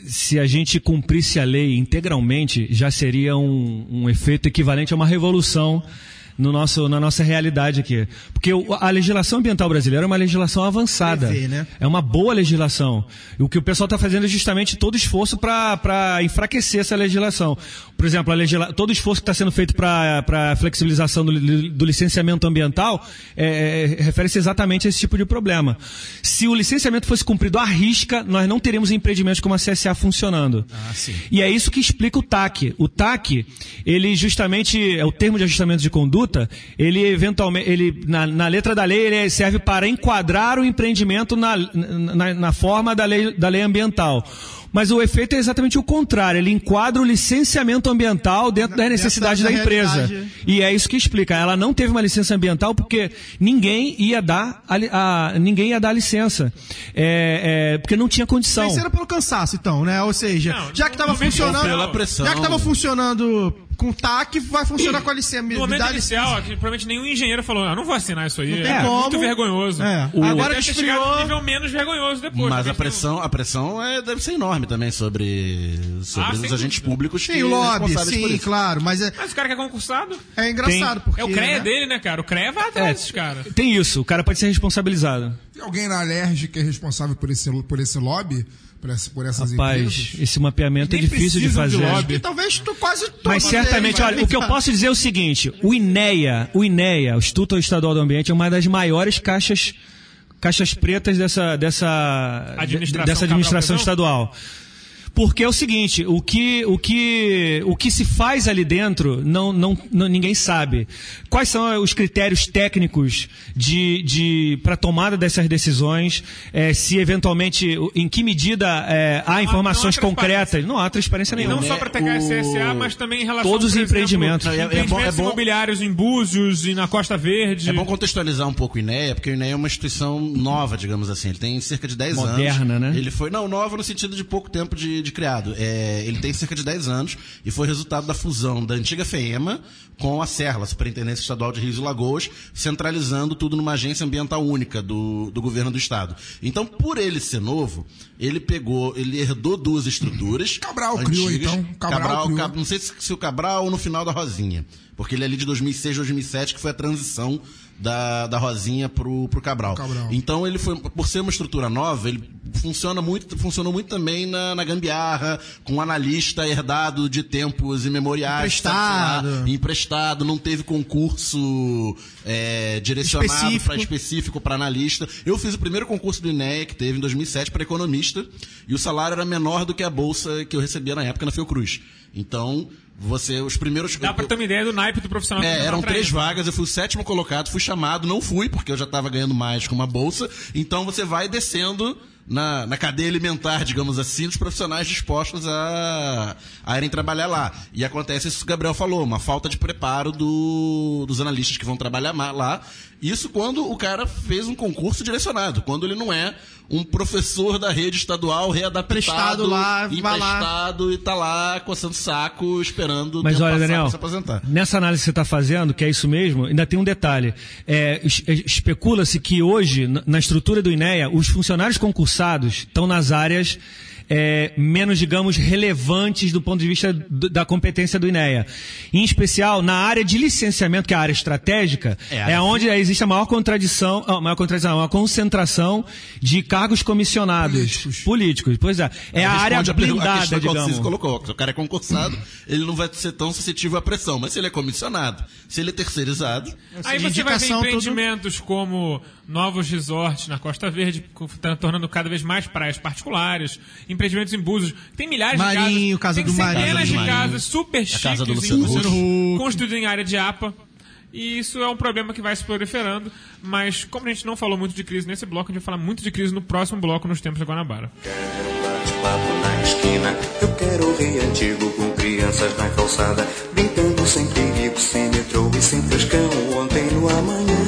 se a gente cumprisse a lei integralmente, já seria um, um efeito equivalente a uma revolução no nosso, na nossa realidade aqui. Porque a legislação ambiental brasileira é uma legislação avançada. Prevê, né? É uma boa legislação. E o que o pessoal está fazendo é justamente todo esforço para enfraquecer essa legislação. Por exemplo, a legisla... todo esforço que está sendo feito para a flexibilização do, do licenciamento ambiental é, é, refere-se exatamente a esse tipo de problema. Se o licenciamento fosse cumprido à risca, nós não teríamos empreendimentos como a C S A funcionando. Ah, sim. E é isso que explica o T A C. O T A C, ele justamente, é o termo de ajustamento de conduta, ele eventualmente, ele, na, na letra da lei, ele serve para enquadrar o empreendimento na, na, na forma da lei, da lei ambiental. Mas o efeito é exatamente o contrário. Ele enquadra o licenciamento ambiental dentro da necessidade da empresa. E é isso que explica. Ela não teve uma licença ambiental porque ninguém ia dar a, a, ninguém ia dar a licença. É, é, porque não tinha condição. Mas era pelo cansaço, então, né? Ou seja, não, já que estava funcionando. Pela pressão. Já que estava funcionando com T A C, vai funcionar com a licença. No momento inicial, que provavelmente nenhum engenheiro falou, ah, não vou assinar isso aí. Não tem é como. muito vergonhoso. É. O... Agora que que esfriou... esfriou... um nível menos vergonhoso depois. Mas a pressão, a pressão é, deve ser enorme também sobre, sobre Ah, os sem agentes dúvida. públicos Sim, que o lobby, responsáveis por sim, isso. claro. Mas é, Mas o cara que é concursado, é engraçado, porque... é o C R E A né? dele, né, cara? O C R E A vai atrás desses caras. Tem isso, o cara pode ser responsabilizado. Tem alguém na Alerj que é responsável por esse, por esse lobby? Por, essa, por essas Rapaz, empresas? esse mapeamento é Nem difícil de precisam de fazer. lobby. E talvez tu quase todos Mas certamente, eles, olha, o que eu posso dizer é o seguinte, o INEA, o INEA, o Instituto Estadual do Ambiente, é uma das maiores caixas, caixas pretas dessa, dessa Administração dessa administração Cabral estadual. Porque é o seguinte, o que, o que, o que se faz ali dentro, não, não, não, ninguém sabe. Quais são os critérios técnicos de, de, para tomada dessas decisões? É, se eventualmente, em que medida é, há informações não há concretas? Não há transparência E nenhuma. não só para T K S S A, o- mas também em relação Todos os por exemplo, empreendimentos. É- é bom- empreendimentos é bom- imobiliários em Búzios e na Costa Verde. É bom contextualizar um pouco o INEA, porque o INEA é uma instituição nova, digamos assim. Ele tem cerca de dez anos. Moderna, né? Ele foi, não, nova no sentido de pouco tempo de, de criado. É, ele tem cerca de dez anos e foi resultado da fusão da antiga FEEMA com a SERLA, Superintendência Estadual de Rios e Lagoas, centralizando tudo numa agência ambiental única do, do governo do estado. Então, por ele ser novo, ele pegou, ele herdou duas estruturas. Cabral antigas. criou, então. Cabral Cabral, criou. Cab- não sei se, se o Cabral ou no final da Rosinha. Porque ele é ali de dois mil e seis, dois mil e sete, que foi a transição da, da Rosinha pro, pro Cabral. Cabral. Então ele foi, por ser uma estrutura nova, ele funciona muito, funcionou muito também na, na gambiarra, com um analista herdado de tempos imemoriais. Emprestado. sabe, sei lá, emprestado, não teve concurso é, direcionado Específico. para específico para analista. Eu fiz o primeiro concurso do INEA, que teve em dois mil e sete, para economista, e o salário era menor do que a bolsa que eu recebia na época na Fiocruz. Então, você, os primeiros... Dá pra ter uma ideia do naipe do profissional. que É, tá eram atraindo. três vagas, eu fui o sétimo colocado, fui chamado, não fui, porque eu já estava ganhando mais com uma bolsa. Então você vai descendo na, na cadeia alimentar, digamos assim, dos profissionais dispostos a, a irem trabalhar lá. E acontece isso que o Gabriel falou, uma falta de preparo do, dos analistas que vão trabalhar ma- lá. Isso quando o cara fez um concurso direcionado, quando ele não é um professor da rede estadual readaptado, Emprestado lá, vai lá. emprestado e tá lá coçando saco, esperando o Mas tempo olha, passar Daniel, pra se aposentar. nessa análise que você está fazendo, que é isso mesmo, ainda tem um detalhe. É, es- especula-se que hoje, na- na estrutura do INEA, os funcionários concursados estão nas áreas é, menos, digamos, relevantes do ponto de vista do- da competência do INEA. Em especial, na área de licenciamento, que é a área estratégica, É, é, onde existe a maior contradição, a maior contradição, não, a concentração de cargos comissionados. Políticos. Políticos, pois é. É a área Responde pergunta- a blindada, questão que o digamos. Alcides colocou. Se o cara é concursado, ele não vai ser tão suscetível à pressão. Mas se ele é comissionado, se ele é terceirizado, Aí de você vai ver indicação, empreendimentos como novos resorts na Costa Verde, co- tá tornando cada vez mais praias particulares, empreendimentos em Búzios. Tem milhares Marinho, de casa casas, do tem Marinho. centenas de Marinho. casas super chiques, casa do em Luciano Búzios, Huck. construídas em área de A P A. E isso é um problema que vai se proliferando, mas como a gente não falou muito de crise nesse bloco, a gente vai falar muito de crise no próximo bloco, nos tempos de Guanabara. Bate-papo na esquina. Eu quero o Rio Antigo com crianças na calçada, brincando sem perigo, sem metrô e sem frescão. Ontem no amanhã.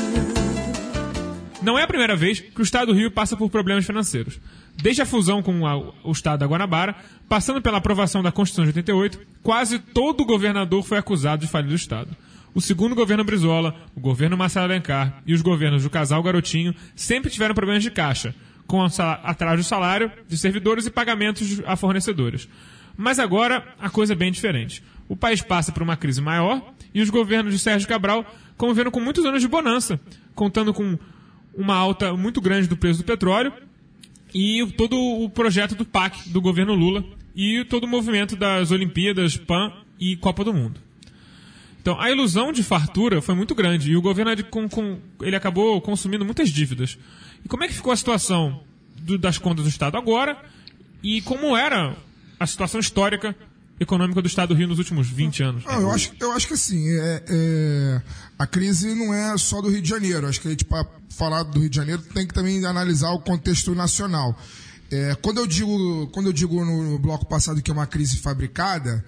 Não é a primeira vez que o Estado do Rio passa por problemas financeiros. Desde a fusão com a- o Estado da Guanabara, passando pela aprovação da Constituição de oitenta e oito, quase todo governador foi acusado de falir o Estado. O segundo governo Brizola, o governo Marcelo Alencar e os governos do casal Garotinho sempre tiveram problemas de caixa, com atraso de salário de servidores e pagamentos a fornecedores. Mas agora a coisa é bem diferente. O país passa por uma crise maior e os governos de Sérgio Cabral conviveram com muitos anos de bonança, contando com uma alta muito grande do preço do petróleo e todo o projeto do P A C do governo Lula e todo o movimento das Olimpíadas, P A N e Copa do Mundo. Então, a ilusão de fartura foi muito grande e o governo ele acabou consumindo muitas dívidas. E como é que ficou a situação do, das contas do Estado agora e como era a situação histórica econômica do Estado do Rio nos últimos vinte anos? Ah, eu, acho, eu acho que assim, é, é, a crise não é só do Rio de Janeiro. Acho que a gente, para falar do Rio de Janeiro, tem que também analisar o contexto nacional. É, quando eu digo, quando eu digo no bloco passado que é uma crise fabricada,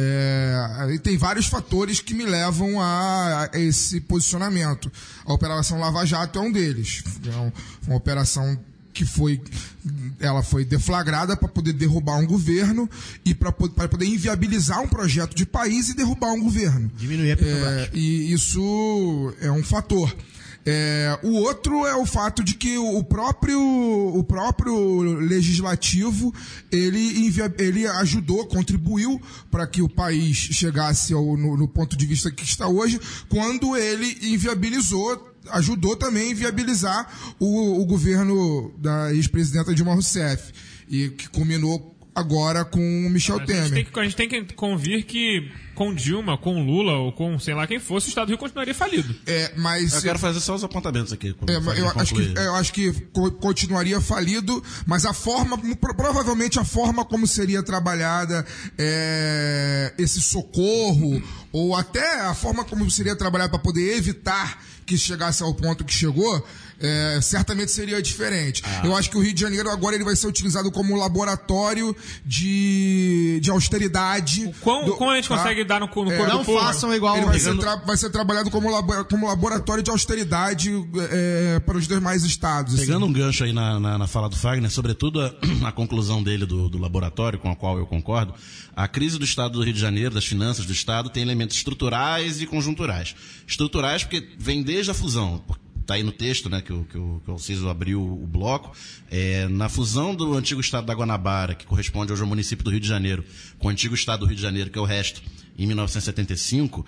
é, tem vários fatores que me levam a, a esse posicionamento. A Operação Lava Jato é um deles. É um, uma operação que foi, ela foi deflagrada para poder derrubar um governo e para poder inviabilizar um projeto de país e derrubar um governo. Diminuir a Petrobras. É, e isso é um fator. É, o outro é o fato de que o próprio, o próprio legislativo ele, envia, ele ajudou, contribuiu para que o país chegasse ao, no, no ponto de vista que está hoje, quando ele inviabilizou, ajudou também a inviabilizar o, o governo da ex-presidenta Dilma Rousseff, e que culminou agora com o Michel a Temer. Gente tem que, a gente tem que convir que com Dilma, com Lula ou com sei lá quem fosse, o Estado do Rio continuaria falido. É, mas eu quero fazer só os apontamentos aqui. É, eu, acho que, eu acho que continuaria falido, mas a forma, provavelmente a forma como seria trabalhada é, esse socorro, ou até a forma como seria trabalhado para poder evitar que chegasse ao ponto que chegou, é, certamente seria diferente. Ah. Eu acho que o Rio de Janeiro agora ele vai ser utilizado como laboratório de, de austeridade. O quão, do, como a gente tá? consegue dar no, no é, corpo Não do povo? façam igual... Ele vai, ser tra- vai ser trabalhado como, labo- como laboratório de austeridade é, para os demais estados. Pegando assim. um gancho aí na, na, na fala do Fagner, sobretudo a, a conclusão dele do, do laboratório, com a qual eu concordo, a crise do Estado do Rio de Janeiro, das finanças do Estado, tem elementos estruturais e conjunturais. Estruturais porque vem desde a fusão, está aí no texto, né, que o, que o, que o Alciso abriu o bloco, é, na fusão do antigo estado da Guanabara, que corresponde hoje ao município do Rio de Janeiro, com o antigo estado do Rio de Janeiro, que é o resto, em mil novecentos e setenta e cinco,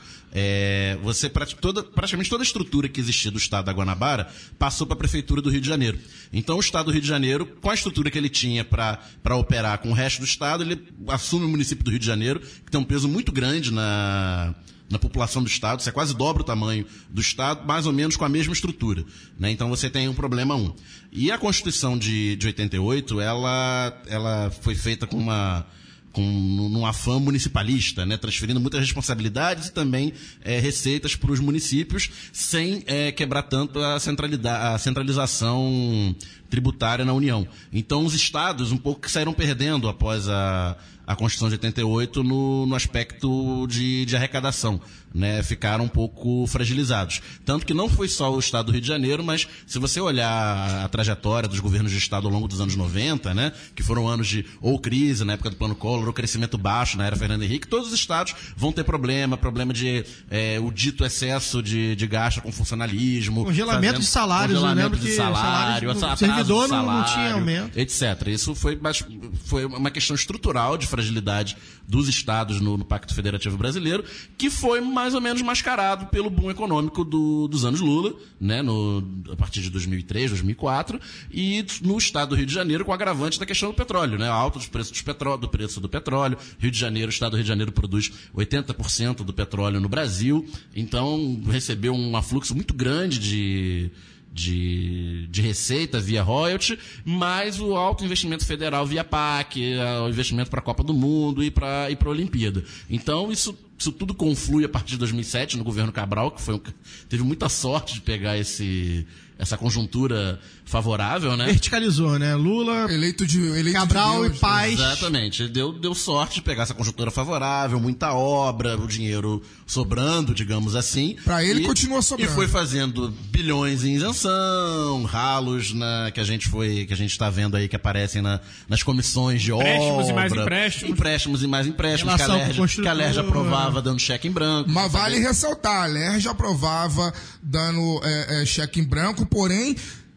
é, você, toda, praticamente toda a estrutura que existia do estado da Guanabara passou para a prefeitura do Rio de Janeiro. Então o estado do Rio de Janeiro, com a estrutura que ele tinha para operar com o resto do estado, ele assume o município do Rio de Janeiro, que tem um peso muito grande na... na população do Estado, você quase dobra o tamanho do Estado, mais ou menos com a mesma estrutura, né? Então você tem um problema um. E a Constituição de, de oitenta e oito, ela, ela foi feita com uma... com num afã municipalista, né, transferindo muitas responsabilidades e também é, receitas para os municípios, sem é, quebrar tanto a, centralidade, a centralização tributária na União. Então os estados um pouco que saíram perdendo após a, a Constituição de oitenta e oito no, no aspecto de, de arrecadação, né, ficaram um pouco fragilizados. Tanto que não foi só o estado do Rio de Janeiro, mas se você olhar a trajetória dos governos de estado ao longo dos anos noventa, né, que foram anos de ou crise na época do Plano Collor, ou crescimento baixo na era Fernando Henrique, todos os estados vão ter problema, problema de é, o dito excesso de, de gasto com funcionalismo. Congelamento fazendo, de salários, congelamento eu lembro de que salário, salários, atraso o servidor de salário, não tinha aumento. etcétera. Isso foi, foi uma questão estrutural de fragilidade dos estados no, no Pacto Federativo Brasileiro, que foi mais ou menos mascarado pelo boom econômico do, dos anos Lula, né, no, a partir de dois mil e três, dois mil e quatro, e no estado do Rio de Janeiro com o agravante da questão do petróleo, né, a alta dos preços do petróleo, do preço do petróleo. Rio de Janeiro, o estado do Rio de Janeiro produz oitenta por cento do petróleo no Brasil, então recebeu um afluxo muito grande de... De, de receita via royalty, mais o alto investimento federal via P A C, o investimento para a Copa do Mundo e para e para a Olimpíada. Então isso, isso tudo conflui a partir de dois mil e sete no governo Cabral, que foi um, teve muita sorte de pegar esse, essa conjuntura favorável, né? Verticalizou, né? Lula, eleito de, eleito Cabral de Deus, e Paz. Exatamente. Deu, deu sorte de pegar essa conjuntura favorável, muita obra, o dinheiro sobrando, digamos assim. Para ele e, continua sobrando. E foi fazendo bilhões em isenção, ralos na, que a gente foi, que a gente está vendo aí que aparecem na, nas comissões de obra. Empréstimos e mais empréstimos. Empréstimos e mais empréstimos. Que a, Lerja, que a Lerja aprovava dando cheque em branco. Mas vale saber. ressaltar, a Lerja aprovava dando é, é, cheque em branco, porém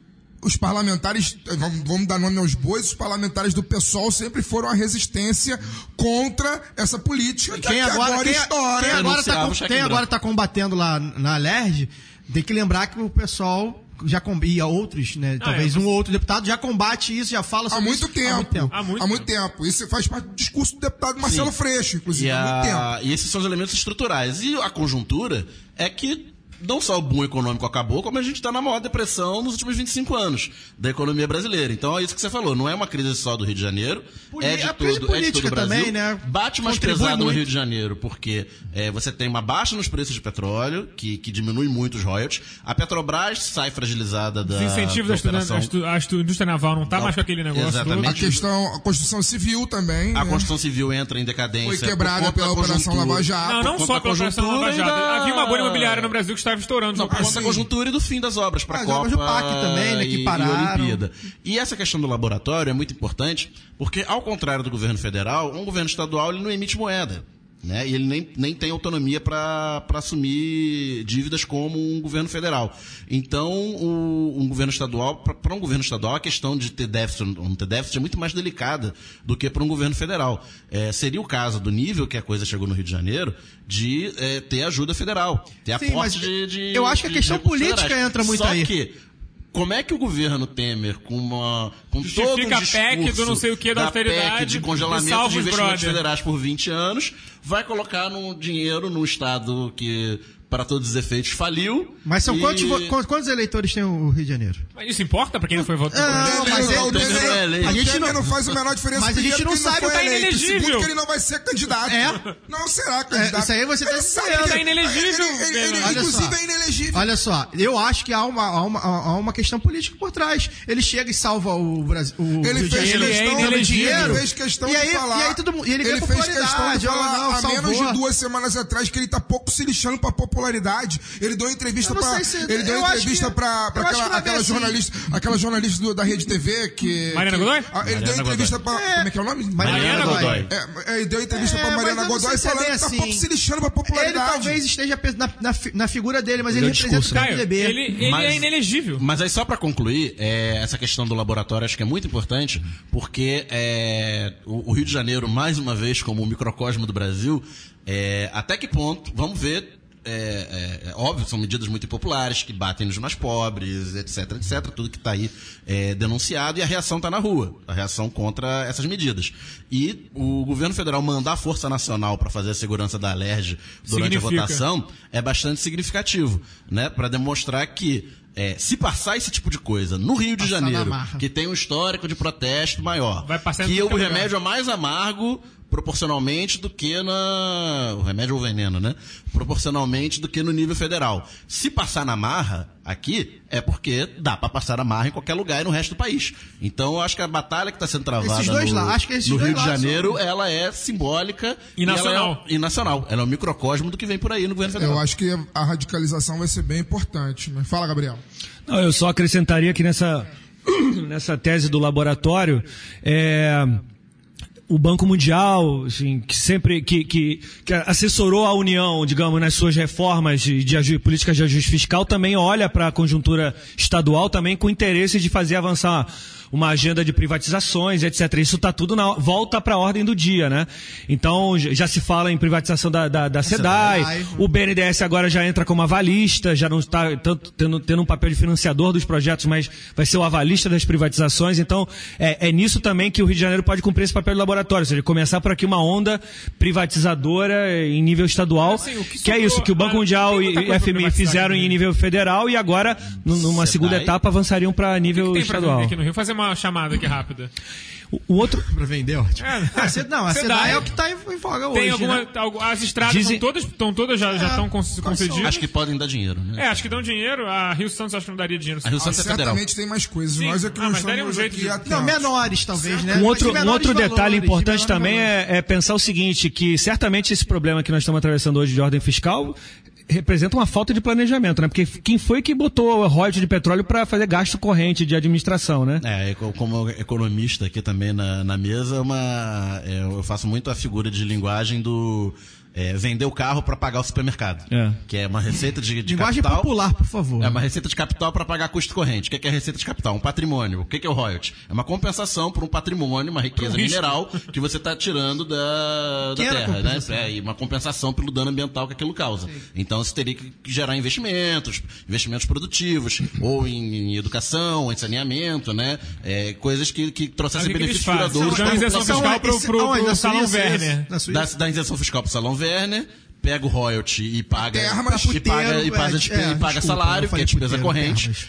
os parlamentares, vamos dar nome aos bois, os parlamentares do PSOL sempre foram a resistência contra essa política que quem agora, agora quem, estoura. quem agora tá, quem agora tá combatendo lá na Alerj, tem que lembrar que o pessoal já e outros, né? Ah, talvez é, um ou outro deputado já combate isso, já fala sobre há muito isso tempo. há muito tempo. Há muito Há muito tempo. Isso faz parte do discurso do deputado Marcelo Sim. Freixo, inclusive, E, há muito a... tempo. e esses são os elementos estruturais. E a conjuntura é que não só o boom econômico acabou, como a gente está na maior depressão nos últimos vinte e cinco anos da economia brasileira. Então é isso que você falou, não é uma crise só do Rio de Janeiro, Poli- é de a crise todo, é de todo política o Brasil. também, né? Bate mais Contribui pesado no muito. Rio de Janeiro, porque é, você tem uma baixa nos preços de petróleo, que, que diminui muito os royalties. A Petrobras sai fragilizada da, Os incentivos da à, estudan- operação. à estu- à estu- indústria naval não tá Não, mais com aquele negócio exatamente. A questão, a Constituição Civil também, A né? Constituição Civil entra em decadência. Foi quebrada por conta pela da Operação conjuntura. Lava Jato. Não, não contra só a pela Operação Lava conjuntura Jato. e da- Havia uma bolha imobiliária no Brasil que estava estourando. Não, só por conta da assim, conjuntura e do fim das obras para Ah, a as Copa obras do P A C também, né, que e, e pararam. Olimpíada. E essa questão do laboratório é muito importante, porque ao contrário do governo federal, um governo estadual ele não emite moeda. Né? E ele nem, nem tem autonomia para assumir dívidas como um governo federal. Então, o, um governo estadual, para um governo estadual, a questão de ter déficit ou não ter déficit é muito mais delicada do que para um governo federal. É, seria o caso do nível que a coisa chegou no Rio de Janeiro, de é, ter ajuda federal, ter Sim, aporte mas de, de eu acho que a de questão recursos política federais. entra muito Só aí. que, como é que o governo Temer, com, uma, com todo um Justifica a discurso P E C do não sei o que, da da austeridade, P E C de e congelamento salva de os investimentos brother. federais por vinte anos, vai colocar no dinheiro num estado que, para todos os efeitos, faliu. Mas são e... quantos, vo- quantos, quantos eleitores tem o Rio de Janeiro? Mas isso importa pra quem não foi votar? Não, mas Não, é- o Temer Temer- não é eleito. a gente A gente não, não- faz a menor diferença. Mas a gente Primeiro, não que ele sabe, foi tá eleito. inelegível. Segundo, que ele não vai ser candidato. É? Não será candidato. É, isso aí você tá Ele sabe dizendo. que- Tá inelegível, Ele, ele, ele, Bernardo. Olha inclusive, só. é inelegível. Olha só, eu acho que há uma, há uma, há uma questão política por trás. Ele chega e salva o Brasil. O Ele Rio de fez Janeiro, Ele é questão, inelegível. ele fez questão E aí- de falar. e aí todo mundo- e ele ganha fez questão de popularidade, ó, falar não, há menos salvou. de duas semanas atrás que ele tá pouco se lixando pra popularidade. Ele deu entrevista Eu não pra. sei se- ele deu eu acho entrevista que- pra, pra eu acho aquela, que não é aquela bem assim. jornalista, aquela jornalista do- da Rede T V que. Mariana que- Godoy? Ah, ele Mariana deu entrevista Godoy. pra. Como é que é o nome? Mariana Godoy. É, é, ele deu entrevista É, pra mas Mariana eu não sei Godoy se é falando bem que tá assim. pouco se lixando pra Ele popularidade. talvez esteja pe- na, na, fi- na figura dele, mas ele É o representa discurso, o Caio, P M D B. ele, ele Mas- é inelegível. Mas aí, só para concluir, é, essa questão do laboratório acho que é muito importante, porque é, o, o Rio de Janeiro, mais uma vez, como o microcosmo do Brasil, é, até que ponto, vamos ver, é, é, é óbvio, são medidas muito impopulares, que batem nos mais pobres, etc, etc, tudo que está aí é, denunciado, e a reação está na rua, a reação contra essas medidas. E o governo federal mandar a Força Nacional para fazer a segurança da Alerj durante Significa. a votação é bastante significativo, né, para demonstrar que é, se passar esse tipo de coisa no Rio de Passar na Janeiro, marra. que tem um histórico de protesto maior, Vai passar em que tudo o que é lugar. remédio é mais amargo proporcionalmente do que na... o remédio ou o veneno, né? Proporcionalmente do que no nível federal. Se passar na marra aqui, é porque dá pra passar a marra em qualquer lugar e no resto do país. Então, eu acho que a batalha que está sendo travada Esses dois no, lá- acho que esses no dois Rio de lados Janeiro, são- ela é simbólica E nacional. ela é, e nacional. Ela é um microcosmo do que vem por aí no governo federal. Eu acho que a radicalização vai ser bem importante. Mas fala, Gabriel. Não, eu só acrescentaria que nessa, nessa tese do laboratório, é, o Banco Mundial, assim, que sempre que, que, que assessorou a União, digamos, nas suas reformas de, de aju- políticas de ajuste fiscal, também olha para a conjuntura estadual também com interesse de fazer avançar uma agenda de privatizações, etcétera. Isso está tudo na volta para a ordem do dia, né? Então j- já se fala em privatização da, da, da SEDAI, SEDAI. o B N D E S agora já entra como avalista, já não está tanto tendo, tendo um papel de financiador dos projetos, mas vai ser o avalista das privatizações. Então é, é nisso também que o Rio de Janeiro pode cumprir esse papel de laboratório, ou seja, começar por aqui uma onda privatizadora em nível estadual, Assim, o que que é sobrou- isso que o Banco ah, Mundial tem e muita e coisa pra F M I privatizar fizeram aqui, em né? nível federal e agora, n- numa segunda SEDAI. etapa, avançariam para nível O que tem pra estadual. vender aqui no Rio? Fazer uma chamada aqui rápida. O, o outro, Pra vender, ótimo. É. Ah, cê- não, a SEDAI. SEDAI é o que tá em, em voga hoje, Tem alguma, né? algu- as estradas Dizem- estão todas, estão todas já, já É, estão con- quais são? concedidas. Acho que podem dar dinheiro, né? É, acho que dão dinheiro. A Rio Santos acho que não daria dinheiro. A Rio Ah, Santos é federal. certamente tem mais coisas. Sim. Nós é que Ah, não mas daria estamos um jeito aqui de- atentos. Não, menores, talvez, né? Um Mas outro, de um menores outro detalhe valores, de importante menores também valores. é, é pensar o seguinte, que certamente esse problema que nós estamos atravessando hoje de ordem fiscal representa uma falta de planejamento, né? Porque quem foi que botou o royalties de petróleo para fazer gasto corrente de administração, né? É, co- como economista aqui também na, na mesa, uma, é, eu faço muito a figura de linguagem do É, vender o carro para pagar o supermercado. É. Que é uma receita de, de Linguagem capital. popular, por favor. É uma receita de capital para pagar custo corrente. O que é, que é receita de capital? Um patrimônio. O que é, que é o royalty? É uma compensação por um patrimônio, uma riqueza mineral que você está tirando da, da terra. Né? É, e uma compensação pelo dano ambiental que aquilo causa. Sim. Então você teria que gerar investimentos, investimentos produtivos, ou em, em educação, em saneamento, né? É, coisas que, que trouxessem benefícios duradouros. Dá isenção fiscal para o Salão Werner. Dá, dá isenção fiscal para o Salão Werner, pega o royalty e paga, terra, mas e paga, e paga, é, e paga desculpa, salário, que é despesa corrente. Terra,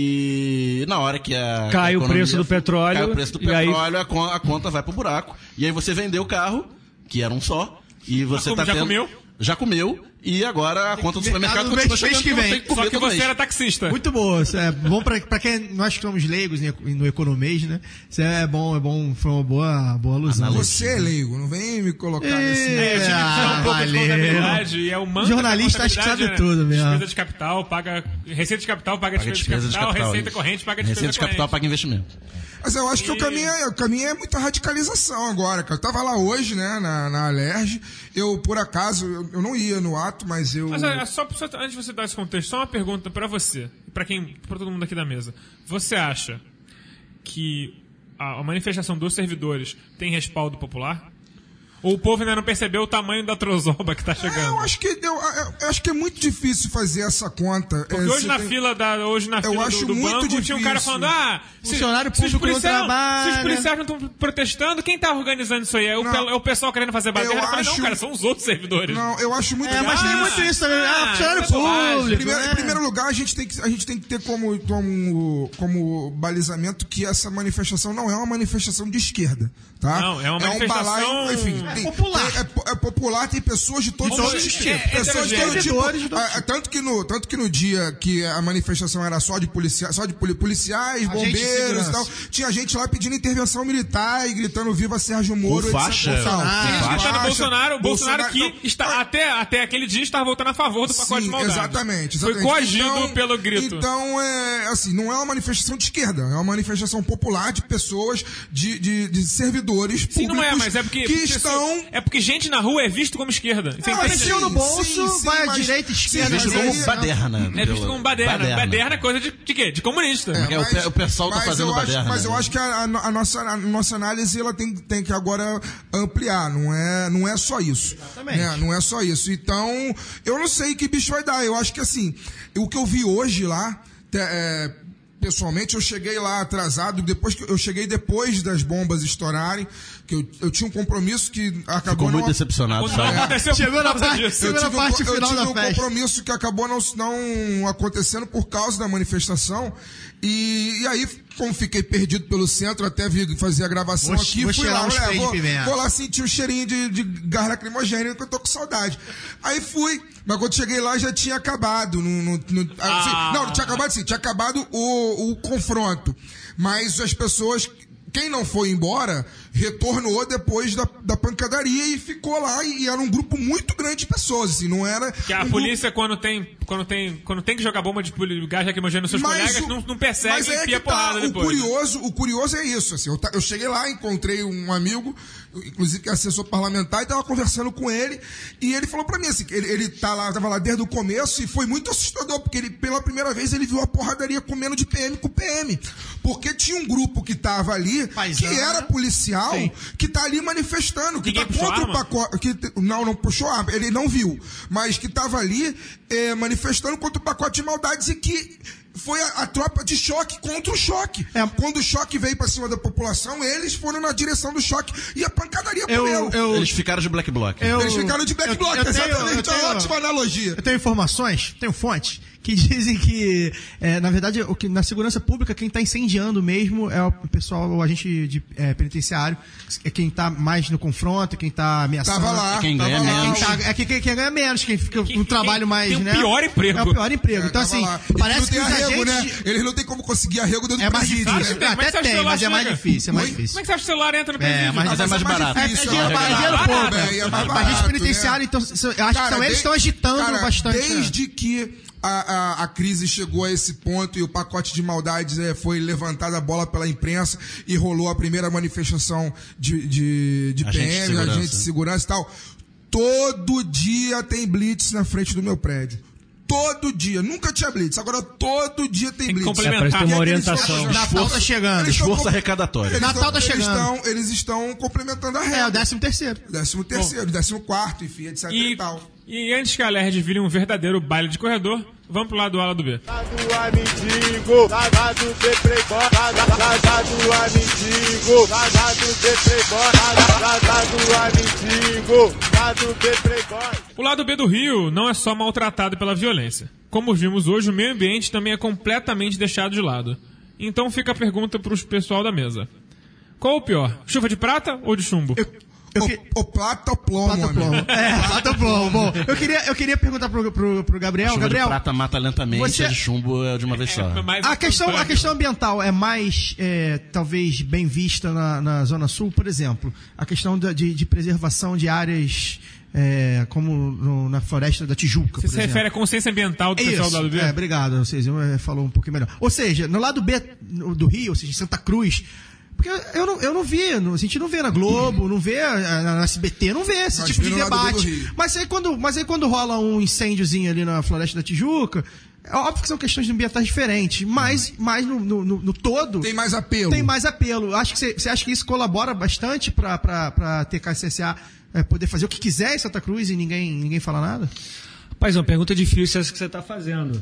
e na hora que a cai a o preço do petróleo, cai o preço do petróleo, aí... a conta vai pro buraco. E aí você vendeu o carro, que era um só, e você já tá já tendo... comeu? Já comeu, e agora a conta do supermercado continua chegando que vem. Tem que comer Só que todo você mês. era taxista. Muito boa. Isso é bom pra, pra quem nós que somos leigos no economês, né? Isso é bom, é bom, foi uma boa, boa alusão. Você é leigo, não vem me colocar é, nesse... É, eu tive que falar um pouco valeu. de contabilidade e é o manto jornalista acho que sabe tudo mesmo. Despesa de capital, paga... Receita de capital, paga, Paga despesa, despesa de de capital, capital. receita corrente, paga despesa Receita de capital, corrente. paga investimento. Mas eu acho que o caminho, é, o caminho é muita radicalização agora, cara. Eu tava lá hoje, né, na, na Alerj. Eu, por acaso, eu, eu não ia no ato, mas eu... Mas é, só, só antes de você dar esse contexto, só uma pergunta pra você, pra quem, pra todo mundo aqui da mesa. Você acha que a, a manifestação dos servidores tem respaldo popular? Ou o povo ainda não percebeu o tamanho da trozoba que tá chegando? É, eu acho que eu, eu, eu acho que é muito difícil fazer essa conta. Porque é, hoje na tem... fila da hoje na eu fila acho do, do muito banco difícil. tinha um cara falando: "Ah, se, funcionário se os público não policiais, trabalha". se os policiais não estão protestando, quem tá organizando isso aí? É o, Não. pe- é o pessoal querendo fazer baderna? Eu Eu falei: "Não, acho- cara, são os outros servidores". Não, eu acho muito É, mas tem Ah, muito isso também. Ah, ah, funcionário isso é bobagem. público. Primeiro, né? Em primeiro lugar, a gente tem que, a gente tem que ter como, como, como balizamento que essa manifestação não é uma manifestação de esquerda, tá? Não, é uma um manifestação- balaio, enfim, É tem- popular. tem- É, po- é popular, tem pessoas de todos Todos os os tipos. tipos. Pessoas de todo tipo. Servidores de todo Ah, tanto, que no, tanto que no dia que a manifestação era só de, policia, só de poli- policiais, Agente de bombeiros e segurança. tal, tinha gente lá pedindo intervenção militar e gritando viva Sérgio Moro. Com etcétera. faixa. Tem gente Faixa. gritando Bolsonaro, Bolsonaro que então, está, até, até aquele dia estava votando a favor do pacote Sim, de maldade. exatamente, Foi exatamente. coagido Então- pelo grito. Então, é, assim, não é uma manifestação de esquerda, é uma manifestação popular de pessoas, de, de, de servidores Sim, públicos não é, mas é porque, que porque estão... é porque gente na rua é visto como esquerda. Você Não, entende? mas Mexeu no bolso, sim, sim, vai à mas- direita, sim, esquerda, mas Visto aí- como baderna. É visto como baderna. Baderna é coisa de, de quê? De comunista. Porque é o pe- o pessoal tá mas fazendo eu acho- baderna, Mas eu né? acho que a, a- a nossa, a nossa análise ela tem, tem que agora ampliar, não é, não é só isso. Exatamente. Né? Não é só isso. Então, eu não sei que bicho vai dar. Eu acho que assim, o que eu vi hoje lá, te- é, pessoalmente, eu cheguei lá atrasado, depois que eu cheguei depois das bombas estourarem, que eu, eu tinha um compromisso que acabou Ficou muito não- decepcionado, Não sabe? aconteceu Chegou por na causa parte- disso. Eu Chegou na tive, um, parte co- eu final tive da um festa. compromisso que acabou não, não acontecendo por causa da manifestação. E, e aí, como fiquei perdido pelo centro, até vi fazer a gravação Vou- aqui, vou fui cheirar lá, um olha, spray de vou, pimenta. vou lá sentir um cheirinho de, de gás lacrimogêneo, que eu tô com saudade. Aí fui, mas quando cheguei lá já tinha acabado. No, no, no- Ah. assim, não, não tinha acabado sim, tinha acabado o, o confronto. Mas as pessoas... Quem não foi embora, retornou depois da, da pancadaria e ficou lá. E era um grupo muito grande de pessoas, assim, não era... Que a um polícia, quando tem, quando, tem, quando tem que jogar bomba de poli- gás lacrimogêneo nos seus Mas colegas, o- não, não persegue mas e é enfia que tá, porrada o depois. curioso, o curioso é isso, assim, eu, ta- eu cheguei lá, encontrei um amigo, inclusive que é assessor parlamentar, e tava conversando com ele, e ele falou pra mim assim, que ele, ele tá lá, tava lá desde o começo, e foi muito assustador, porque ele, pela primeira vez, ele viu a porradaria comendo de P M com P M, porque tinha um grupo que tava ali, Paisano, que era né? policial, Sim. que tá ali manifestando, que Ninguém tá puxou contra arma? o pacote, que, não, não puxou arma, ele não viu, mas que tava ali eh, manifestando contra o pacote de maldades e que foi a, a tropa de choque contra o choque. É. Quando o choque veio pra cima da população, eles foram na direção do choque e a pancadaria Eu, comeu. eu, Eles ficaram de black bloc. eu- Eles ficaram de black eu- bloc, eu tenho- exatamente, eu é tenho- uma ótima analogia. Eu tenho informações, tenho fontes, que dizem que, é, na verdade, o que, na segurança pública, quem está incendiando mesmo é o pessoal, o agente de, é, penitenciário, é quem está mais no confronto, quem está ameaçando. Tava lá, É quem tava ganha lá. menos. Quem tá- é quem, quem, quem ganha menos, quem fica Quem- um trabalho quem mais, tem o né? pior emprego. É o pior emprego. É, Então, tava assim, lá. Eles parece não que têm os arrego, agentes... né? Eles não têm como conseguir arrego dentro É do mais presídio, difícil. né? Como é que Até você acha que o tem, celular mas é mais chega? difícil, é mais Oi? difícil. Como é que você acha que o celular entra no presídio? É, mas, Mas é mais barato. É, é, difícil, dinheiro, é mais mais dinheiro barato, pouco. né? E é mais Mas agente barato, penitenciário, né? então, eu acho que Cara, são eles de- estão agitando cara, bastante. né? Desde que a, a, a crise chegou a esse ponto e o pacote de maldades é, foi levantada a bola pela imprensa e rolou a primeira manifestação de, de, de Agente de P M, segurança. agente de segurança e tal. todo dia tem blitz na frente do meu prédio. Todo dia. Nunca tinha blitz. Agora todo dia tem, tem blitz. É, parece ter uma orientação. Natal tá chegando. Esforço arrecadatório. Eles Natal tá estão, chegando. Eles estão, eles estão complementando a regra. É, o décimo terceiro. Décimo terceiro, décimo quarto, enfim, etc e, E, tal. e antes que a Lerge vire um verdadeiro baile de corredor, vamos pro lado do A, lado do B. Lado A, mendigo, lado B, playboy, lado A, mendigo, lado B, playboy, lado A, mendigo, lado B, playboy. O lado B do Rio não é só maltratado pela violência. Como vimos hoje, o meio ambiente também é completamente deixado de lado. Então fica a pergunta para o pessoal da mesa. Qual o pior, chuva de prata ou de chumbo? Eu, eu o, que... o plata ou plomo, Plata ou plomo. amigo. É, plata ou plomo. Bom, eu queria, eu queria perguntar pro, pro, pro Gabriel. Chuva Gabriel, de prata mata lentamente, você- a de chumbo é de uma vez só. É mais A questão, a instantâneo. questão ambiental é mais, é, talvez, bem vista na, na Zona Sul, por exemplo. A questão da- de, de preservação de áreas, é, como no- na Floresta da Tijuca, Você por se exemplo. refere à consciência ambiental do É pessoal isso. do lado B? É, obrigado. Vocês é, falou um pouquinho melhor. Ou seja, no lado B no- do Rio, ou seja, em Santa Cruz. Porque eu não, eu não vi, não- a gente não vê na Globo, não vê ah, na S B T, não vê esse Nós tipo de vê no lado B do debate. Rio. Mas aí, quando, mas aí quando rola um incêndiozinho ali na Floresta da Tijuca, é óbvio que são questões ambientais diferentes, mas, mas no, no, no- no todo Tem mais apelo. tem mais apelo. Acho que você, você acha que isso colabora bastante para a T K S S A é, poder fazer o que quiser em Santa Cruz e ninguém, ninguém fala nada? Rapaz, é uma pergunta difícil essa que você está fazendo.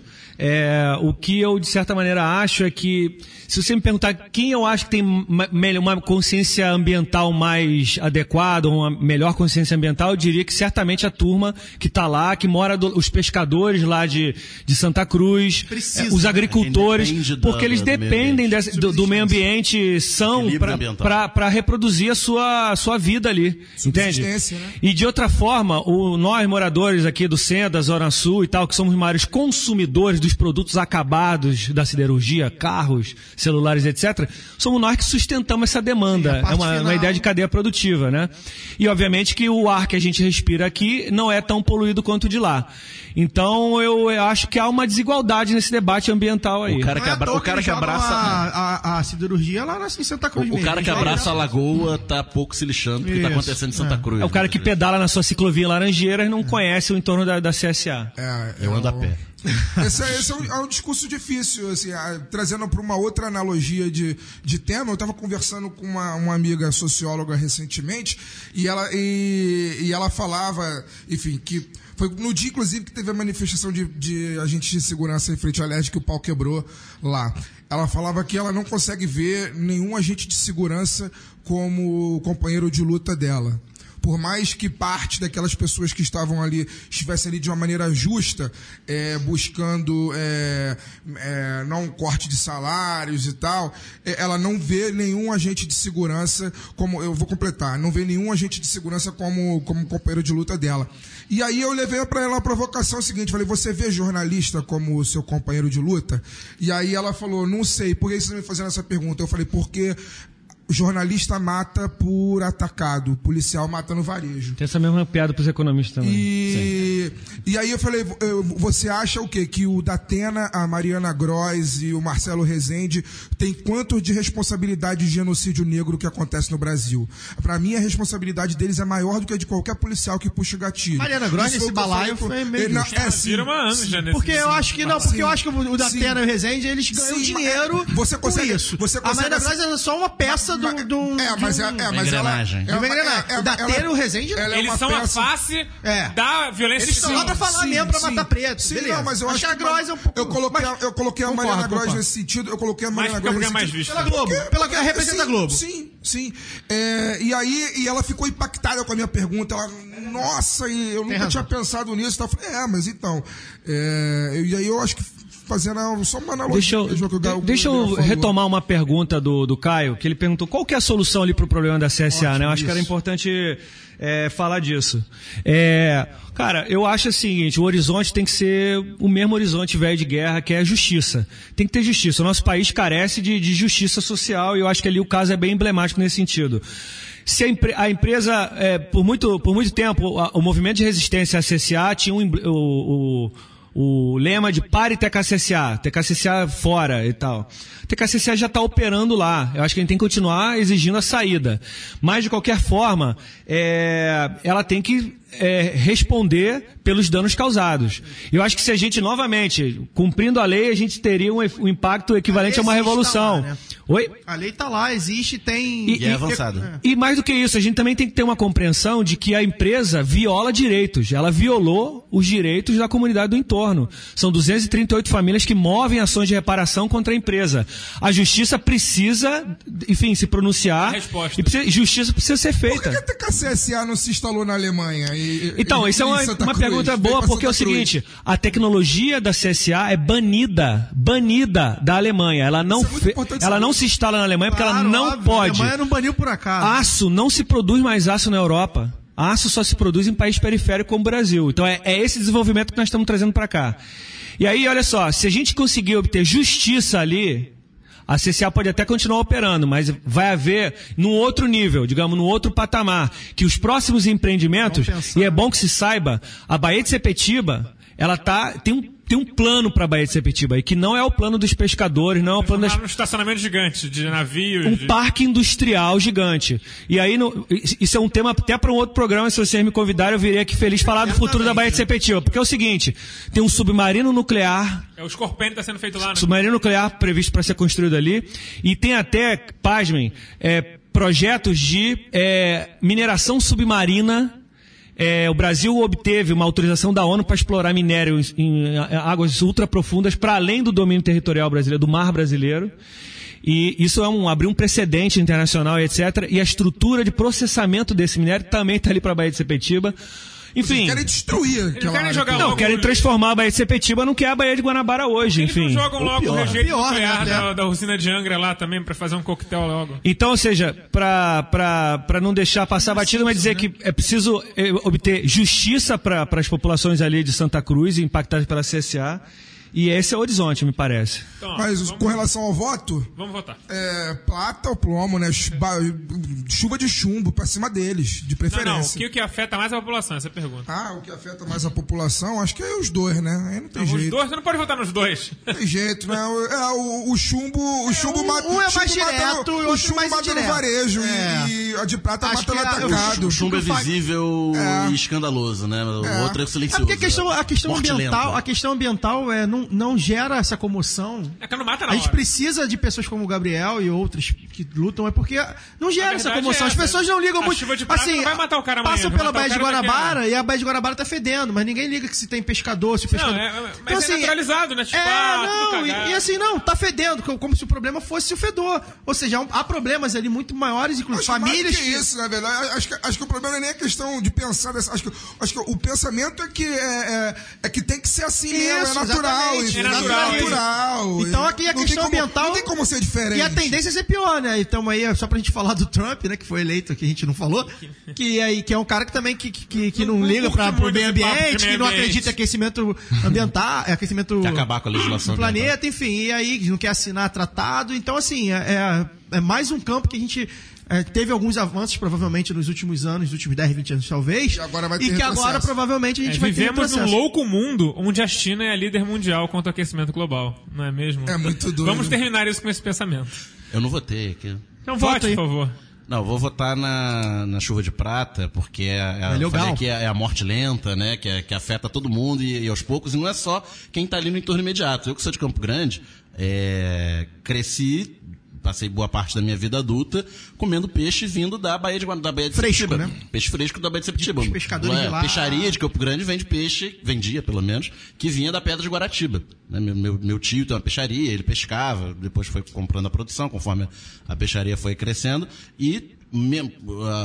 É, o que eu, de certa maneira, acho é que, se você me perguntar quem eu acho que tem uma, uma consciência ambiental mais adequada, ou uma melhor consciência ambiental, eu diria que certamente a turma que está lá, que mora, do, os pescadores lá de, de Santa Cruz, Precisa, é, os né? agricultores, Quem depende porque da- eles do meio dependem ambiente. desse- do, do meio ambiente são Equilíbrio ambiental. para reproduzir a sua, a sua vida ali. Entende? Subsistência, né? E de outra forma, o, nós moradores aqui do centro, da Zona Sul e tal, que somos maiores consumidores dos produtos acabados da siderurgia, carros, celulares, etcétera, somos nós que sustentamos essa demanda. Sim, a parte é uma, final. uma ideia de cadeia produtiva, né? E obviamente que o ar que a gente respira aqui não é tão poluído quanto o de lá. Então eu, eu acho que há uma desigualdade nesse debate ambiental aí. O cara Não que, é à abra- toa o cara eles que jogam abraça. A, a, a siderurgia lá na- em Santa Cruz O, o mesmo. cara que Eles abraça a jogam- lagoa tá pouco se lixando do que tá Isso, acontecendo em Santa é. Cruz. É o cara que pedala na sua ciclovia em Laranjeiras e É. não conhece o entorno da, da C S A. É, Eu é ando a o- pé. Esse, é, esse é, um, é um discurso difícil, assim, ah, trazendo para uma outra analogia de, de tema. Eu estava conversando com uma, uma amiga socióloga recentemente e ela, e, e ela falava, enfim, que foi no dia, inclusive, que teve a manifestação de, de agentes de segurança em frente à L E R J que o pau quebrou lá. Ela falava que ela não consegue ver nenhum agente de segurança como companheiro de luta dela. Por mais que parte daquelas pessoas que estavam ali estivessem ali de uma maneira justa, é, buscando é, é, não corte de salários e tal, é, ela não vê nenhum agente de segurança como, eu vou completar, não vê nenhum agente de segurança como, como companheiro de luta dela. E aí eu levei para ela a provocação seguinte, falei, você vê jornalista como seu companheiro de luta? E aí ela falou, não sei, por que você está me fazendo essa pergunta? Eu falei, porque jornalista mata por atacado, policial mata no varejo. Tem essa mesma piada para os economistas também. E, e aí eu falei, eu- você acha o quê? Que o Datena, a Mariana Gross e o Marcelo Rezende têm quanto de responsabilidade de genocídio negro que acontece no Brasil? Pra mim, a responsabilidade deles é maior do que a de qualquer policial que puxa o gatilho. Mariana Gross, Isso esse foi o que eu balaio falei foi pro- meio Ele não- justo. é, sim, Vira uma anos já nesse Porque eu acho que não, porque Sim. eu acho que o Datena Sim. e o Rezende, eles ganham Sim, dinheiro mas você consegue- com isso. você a consegue Mariana assim- Gross é só uma peça do, Mas- do é, de mas, é, um- é, Uma mas ela, engrenagem. ela- Uma engrenagem. é, é, O Datena ela- e o Rezende, ela é Eles uma são a peça- face É. da violência Eles estão lá pra falar Sim, mesmo, pra sim. matar preto. Sim, beleza. não, mas eu acho acho que a Gross é um pouco... Eu coloquei, a- mas- eu coloquei a concordo, Mariana Gross concordo. nesse sentido, eu coloquei a Mas Mariana porque Gross é nesse mais sentido. vista. Pela Globo, pela que representa sim, a Globo. Sim, sim. É, e aí, e ela ficou impactada com a minha pergunta. Ela, nossa, e eu nunca razão. tinha pensado nisso. Eu falei, é, mas então. é, e aí eu acho que fazendo só uma analogia. Deixa eu, mesmo que o Gal- de- deixa o Gabriel eu falou. retomar uma pergunta do, do Caio, que ele perguntou qual que é a solução ali para o problema da C S A, Ótimo, né? Eu acho que era isso. importante é, falar disso. É, cara, eu acho o seguinte, o horizonte tem que ser o mesmo horizonte velho de guerra, que é a justiça. Tem que ter justiça. O nosso país carece de, de justiça social e eu acho que ali o caso é bem emblemático nesse sentido. Se a, empre- a empresa, é, por, muito, por muito tempo, a- o movimento de resistência à C S A tinha um, embl- o, o, o lema de pare T K C S A, T K C S A fora e tal. T K C S A já está operando lá. Eu acho que a gente tem que continuar exigindo a saída. Mas, de qualquer forma, é, ela tem que é, responder pelos danos causados. Eu acho que se a gente, novamente, cumprindo a lei, a gente teria um, um impacto equivalente a, a uma revolução. Lá, né? Oi? A lei está lá, existe, tem... E, e é avançada. E, e mais do que isso, a gente também tem que ter uma compreensão de que a empresa viola direitos. Ela violou os direitos da comunidade do entorno. São duzentas e trinta e oito famílias que movem ações de reparação contra a empresa. A justiça precisa, enfim, se pronunciar. A resposta. E precisa, justiça precisa ser feita. Por que a T K C S A não se instalou na Alemanha? E, então, e, isso é uma, uma pergunta boa, porque é o seguinte, a tecnologia da C S A é banida, banida da Alemanha. Ela não, é fe, ela não se instala na Alemanha porque claro, ela não óbvio, pode. A Alemanha não baniu por acaso. Aço, não se produz mais aço na Europa. Aço só se produz em país periférico como o Brasil. Então é, é esse desenvolvimento que nós estamos trazendo para cá. E aí, olha só, se a gente conseguir obter justiça ali, a C C A pode até continuar operando, mas vai haver num outro nível, digamos, num outro patamar, que os próximos empreendimentos, e é bom que se saiba, a Baía de Sepetiba, ela tá, tem um Tem um plano para a Baía de Sepetiba, e que não é o plano dos pescadores, não é o plano das... um estacionamento gigante de navios. Um de... parque industrial gigante. E aí, no... isso é um tema até para um outro programa, se vocês me convidarem, eu virei aqui feliz falar do futuro da Baía de Sepetiba. Porque é o seguinte, tem um submarino nuclear... É o Scorpion que está sendo feito lá, né? Submarino nuclear previsto para ser construído ali. E tem até, pasmem, é, projetos de é, mineração submarina. É, o Brasil obteve uma autorização da ONU para explorar minério em, em águas ultraprofundas para além do domínio territorial brasileiro, do mar brasileiro. E isso é um, abrir um precedente internacional e etcétera. E a estrutura de processamento desse minério também está ali para a Baía de Sepetiba. Enfim. Eles querem destruir. Eles querem jogar não, logo querem transformar a Baía de Sepetiba no que é a Baía de Guanabara hoje, eles enfim. Eles jogam logo pior, o rejeito pior, nuclear né? da, da usina de Angra lá também para fazer um coquetel logo. Então, ou seja, para não deixar passar batido, mas dizer que é preciso obter justiça para as populações ali de Santa Cruz, impactadas pela C S A. E esse é o horizonte, me parece. Então, Mas vamos, com relação ao voto... Vamos votar. É, plata ou plomo, né? Chuva de chumbo pra cima deles, de preferência. Não, não. O que, o que afeta mais a população? Essa é a pergunta. Ah, o que afeta mais a população? Acho que é os dois, né? Aí não tem não, jeito. Os dois? Você não pode votar nos dois. Não tem jeito, né? É, o, o chumbo... O chumbo um, mata, um é mais chumbo direto mata, e o o outro chumbo mais mata indireto. no varejo É. e a de prata Acho mata no que é, atacado. O chumbo é visível É. e escandaloso, né? O É. outro é É silencioso. porque a questão, a questão Morte ambiental, lenta. a questão ambiental é, não, não gera essa comoção. É que não mata na A gente hora. precisa de pessoas como o Gabriel e outros que lutam, é porque não gera essa verdade comoção. é As essa. pessoas não ligam A muito. chuva de prata Assim, não vai matar o cara amanhã, passam vai pela matar o Baía de cara daqui a- Guanabara e a Baía de Guanabara tá fedendo, mas ninguém liga que se tem pescador, se o Não, pescador. é, é, mas é naturalizado, né? Tipo, É, ah, tudo não, e, cagado. e assim, não, tá fedendo, co- como se o problema fosse o fedor. Ou seja, há um- há problemas ali muito maiores, inclusive Acho mais famílias. que isso, na verdade. Acho que, acho que o problema não é nem a questão de pensar dessa. Acho que, acho que o pensamento é que, é, é, é que tem que ser assim mesmo, Isso, é natural. exatamente, Isso, é natural. natural. Então aqui a Não tem questão como- ambiental. Não tem como ser diferente. E a tendência é ser pior, né? Então aí, só pra gente falar do Trump, né? Que foi eleito, que a gente não falou, que, aí, que é um cara que também que, que, que não, Não liga curte pra, pro muito meio esse papo de ambiente, meio que não ambiente. acredita em aquecimento ambiental, é aquecimento Quer acabar com a legislação do planeta, enfim, e aí não quer assinar tratado. Então, assim, é, é mais um campo que a gente é, teve alguns avanços, provavelmente, nos últimos anos, nos últimos dez, vinte anos, talvez. E agora vai ter E que retrocesso. agora, provavelmente, a gente É, vai ter vivemos num retrocesso. louco mundo onde a China é a líder mundial contra o aquecimento global, não é mesmo? É muito doido. Vamos terminar isso com esse pensamento. Eu não votei aqui. Então Vota vote, aí. por favor. Não, eu vou votar na, na chuva de prata, porque é, é, É eu legal. falei que é, é a morte lenta, né? Que, é- que afeta todo mundo e, e aos poucos, e não é só quem está ali no entorno imediato. Eu que sou de Campo Grande, é, cresci, passei boa parte da minha vida adulta comendo peixe vindo da Baía de, Guan- da Baía de Fresco, Sepetiba. né? Peixe fresco da Baía de Sepetiba. Os pescadores Lá, de lá. Peixaria de Campo Grande vende peixe, vendia pelo menos, que vinha da Pedra de Guaratiba. Né? Meu, meu, meu tio tem uma peixaria, ele pescava, depois foi comprando a produção conforme a peixaria foi crescendo e me-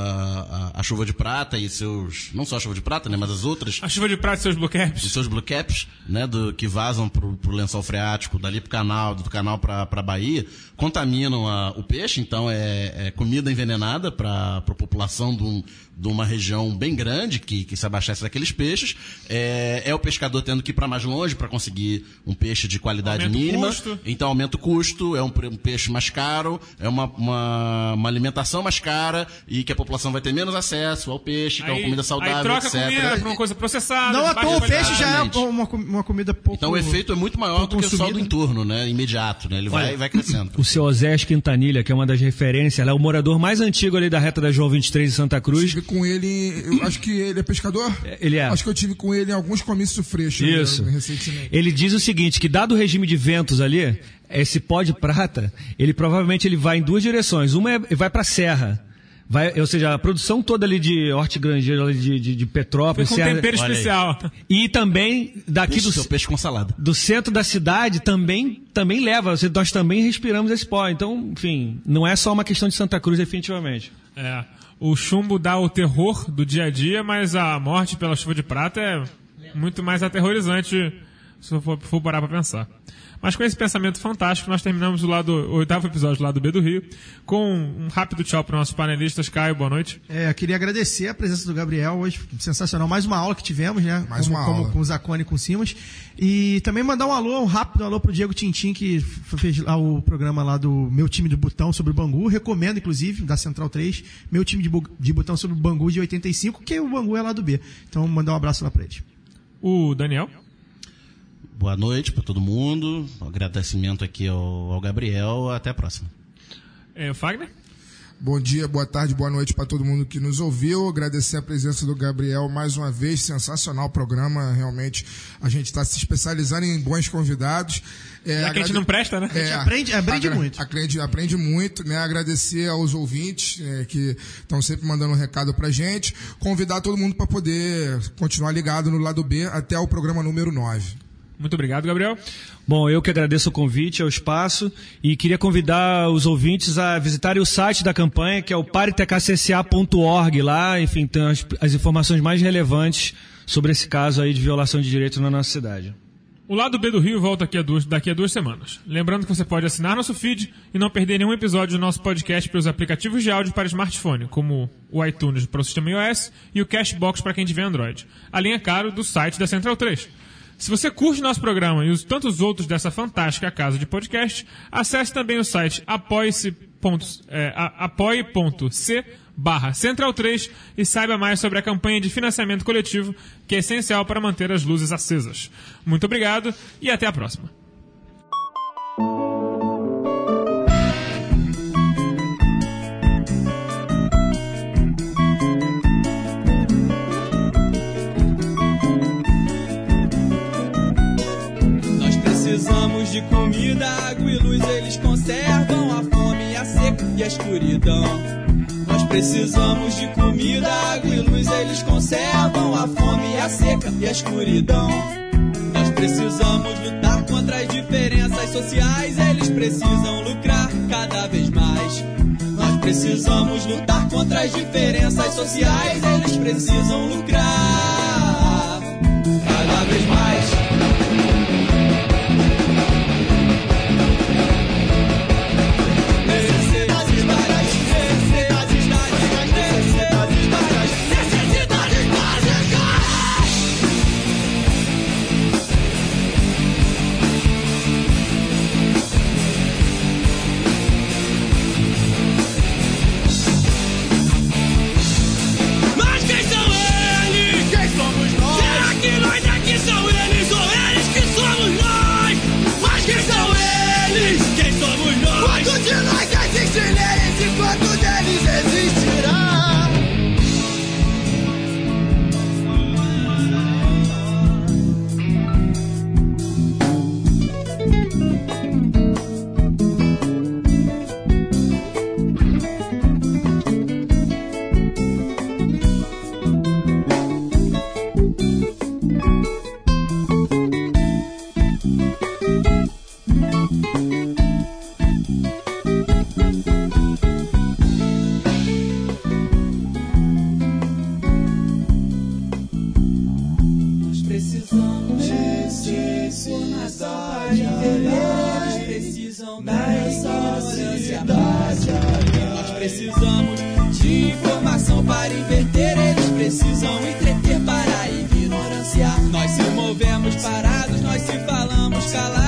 a, a, a chuva de prata e seus, não só a chuva de prata, né, mas as outras, A chuva de prata e seus blue os caps. seus blue caps, né, do, que vazam pro, pro lençol freático, dali pro canal, do canal pra, pra Bahia, contaminam a, o peixe, então é, é comida envenenada pra, pra população de um, de uma região bem grande que, que se abastece daqueles peixes. É, é o pescador tendo que ir para mais longe para conseguir um peixe de qualidade Aumenta o mínima. custo. Então aumenta o custo, é um, um peixe mais caro, é uma, uma, uma alimentação mais cara e que a população vai ter menos acesso ao peixe, que é uma comida saudável, aí troca etcétera. a comida por uma coisa processada. Não de à baixa toa o peixe qualidade. já é Exatamente. uma, com- uma comida pouco... Então o efeito é muito maior do que só do consumida. entorno, né? Imediato, né? Ele vai, vai crescendo. O seu Osés Quintanilha, que é uma das referências, ele é o morador mais antigo ali da reta da João vinte e três em Santa Cruz. Tive com ele, eu acho que ele é pescador? Ele é. Acho que eu tive com ele em alguns comícios freixos. Isso. Né, recentemente. Ele diz o seguinte, que dado o regime de ventos ali, esse pó de prata, ele provavelmente ele vai em duas direções. Uma é vai para a serra. Vai, ou seja, a produção toda ali de hortigranjeiro, ali de, de, de Petrópolis, Com serra, tempero Olha aí. especial. e também daqui Peixe, do, seu peixe com salada. do centro da cidade também, também leva. Ou seja, nós também respiramos esse pó. Então, enfim, não é só uma questão de Santa Cruz, definitivamente. É. O chumbo dá o terror do dia a dia, mas a morte pela chuva de prata é muito mais aterrorizante se eu for, for parar pra pensar. Mas com esse pensamento fantástico, nós terminamos o, lado, o oitavo episódio do Lado B do Rio, com um rápido tchau para nossos panelistas. Caio, boa noite. É, eu queria agradecer a presença do Gabriel hoje, sensacional. Mais uma aula que tivemos, né? Mais como, uma como aula. com o Zacone e com o Simas. E também mandar um alô, um rápido alô pro Diego Tintim, que f- fez lá o programa lá do Meu Time de Botão sobre o Bangu. Recomendo, inclusive, da Central três, Meu Time de, bu- de Botão sobre o Bangu de oitenta e cinco, que o Bangu é lá do B. Então, mandar um abraço lá pra eles. O Daniel. Boa noite para todo mundo. Um agradecimento aqui ao, ao Gabriel. Até a próxima. É, o Fagner. Bom dia, boa tarde, boa noite para todo mundo que nos ouviu. Agradecer a presença do Gabriel mais uma vez. Sensacional o programa. Realmente, a gente está se especializando em bons convidados. É, Já que a gente não presta, né? É, A gente aprende- aprende agra- muito. Aprende, aprende muito, né? Agradecer aos ouvintes é, que estão sempre mandando um recado pra gente. Convidar todo mundo para poder continuar ligado no lado B até o programa número nove. Muito obrigado, Gabriel. Bom, eu que agradeço o convite, ao espaço, e queria convidar os ouvintes a visitarem o site da campanha, que é o pare t k c s a ponto org. Lá, enfim, tem as, as informações mais relevantes sobre esse caso aí de violação de direito na nossa cidade. O Lado B do Rio volta aqui a duas, daqui a duas semanas. Lembrando que você pode assinar nosso feed e não perder nenhum episódio do nosso podcast pelos aplicativos de áudio para smartphone, como o iTunes para o sistema iOS e o Cashbox para quem tiver Android. Além, é claro, do site da Central três. Se você curte nosso programa e os tantos outros dessa fantástica casa de podcast, acesse também o site apoie-se ponto- é, a- apoie.c barra Central três e saiba mais sobre a campanha de financiamento coletivo, que é essencial para manter as luzes acesas. Muito obrigado e até a próxima. Nós precisamos de comida, água e luz, eles conservam a fome, a seca e a escuridão. Nós precisamos de comida, água e luz, eles conservam a fome, a seca e a escuridão. Nós precisamos lutar contra as diferenças sociais, eles precisam lucrar cada vez mais. Nós precisamos lutar contra as diferenças sociais, eles precisam lucrar cada vez mais. Mas quem são eles? Quem somos nós? Será que nós aqui são eles ou eles que somos nós? Mas quem são eles? Quem somos nós? Quanto de nós existe neles e quanto deles existirá? Nós precisamos de informação de eles precisam da ignorância. Nós precisamos de informação para inverter Mas se falamos calados,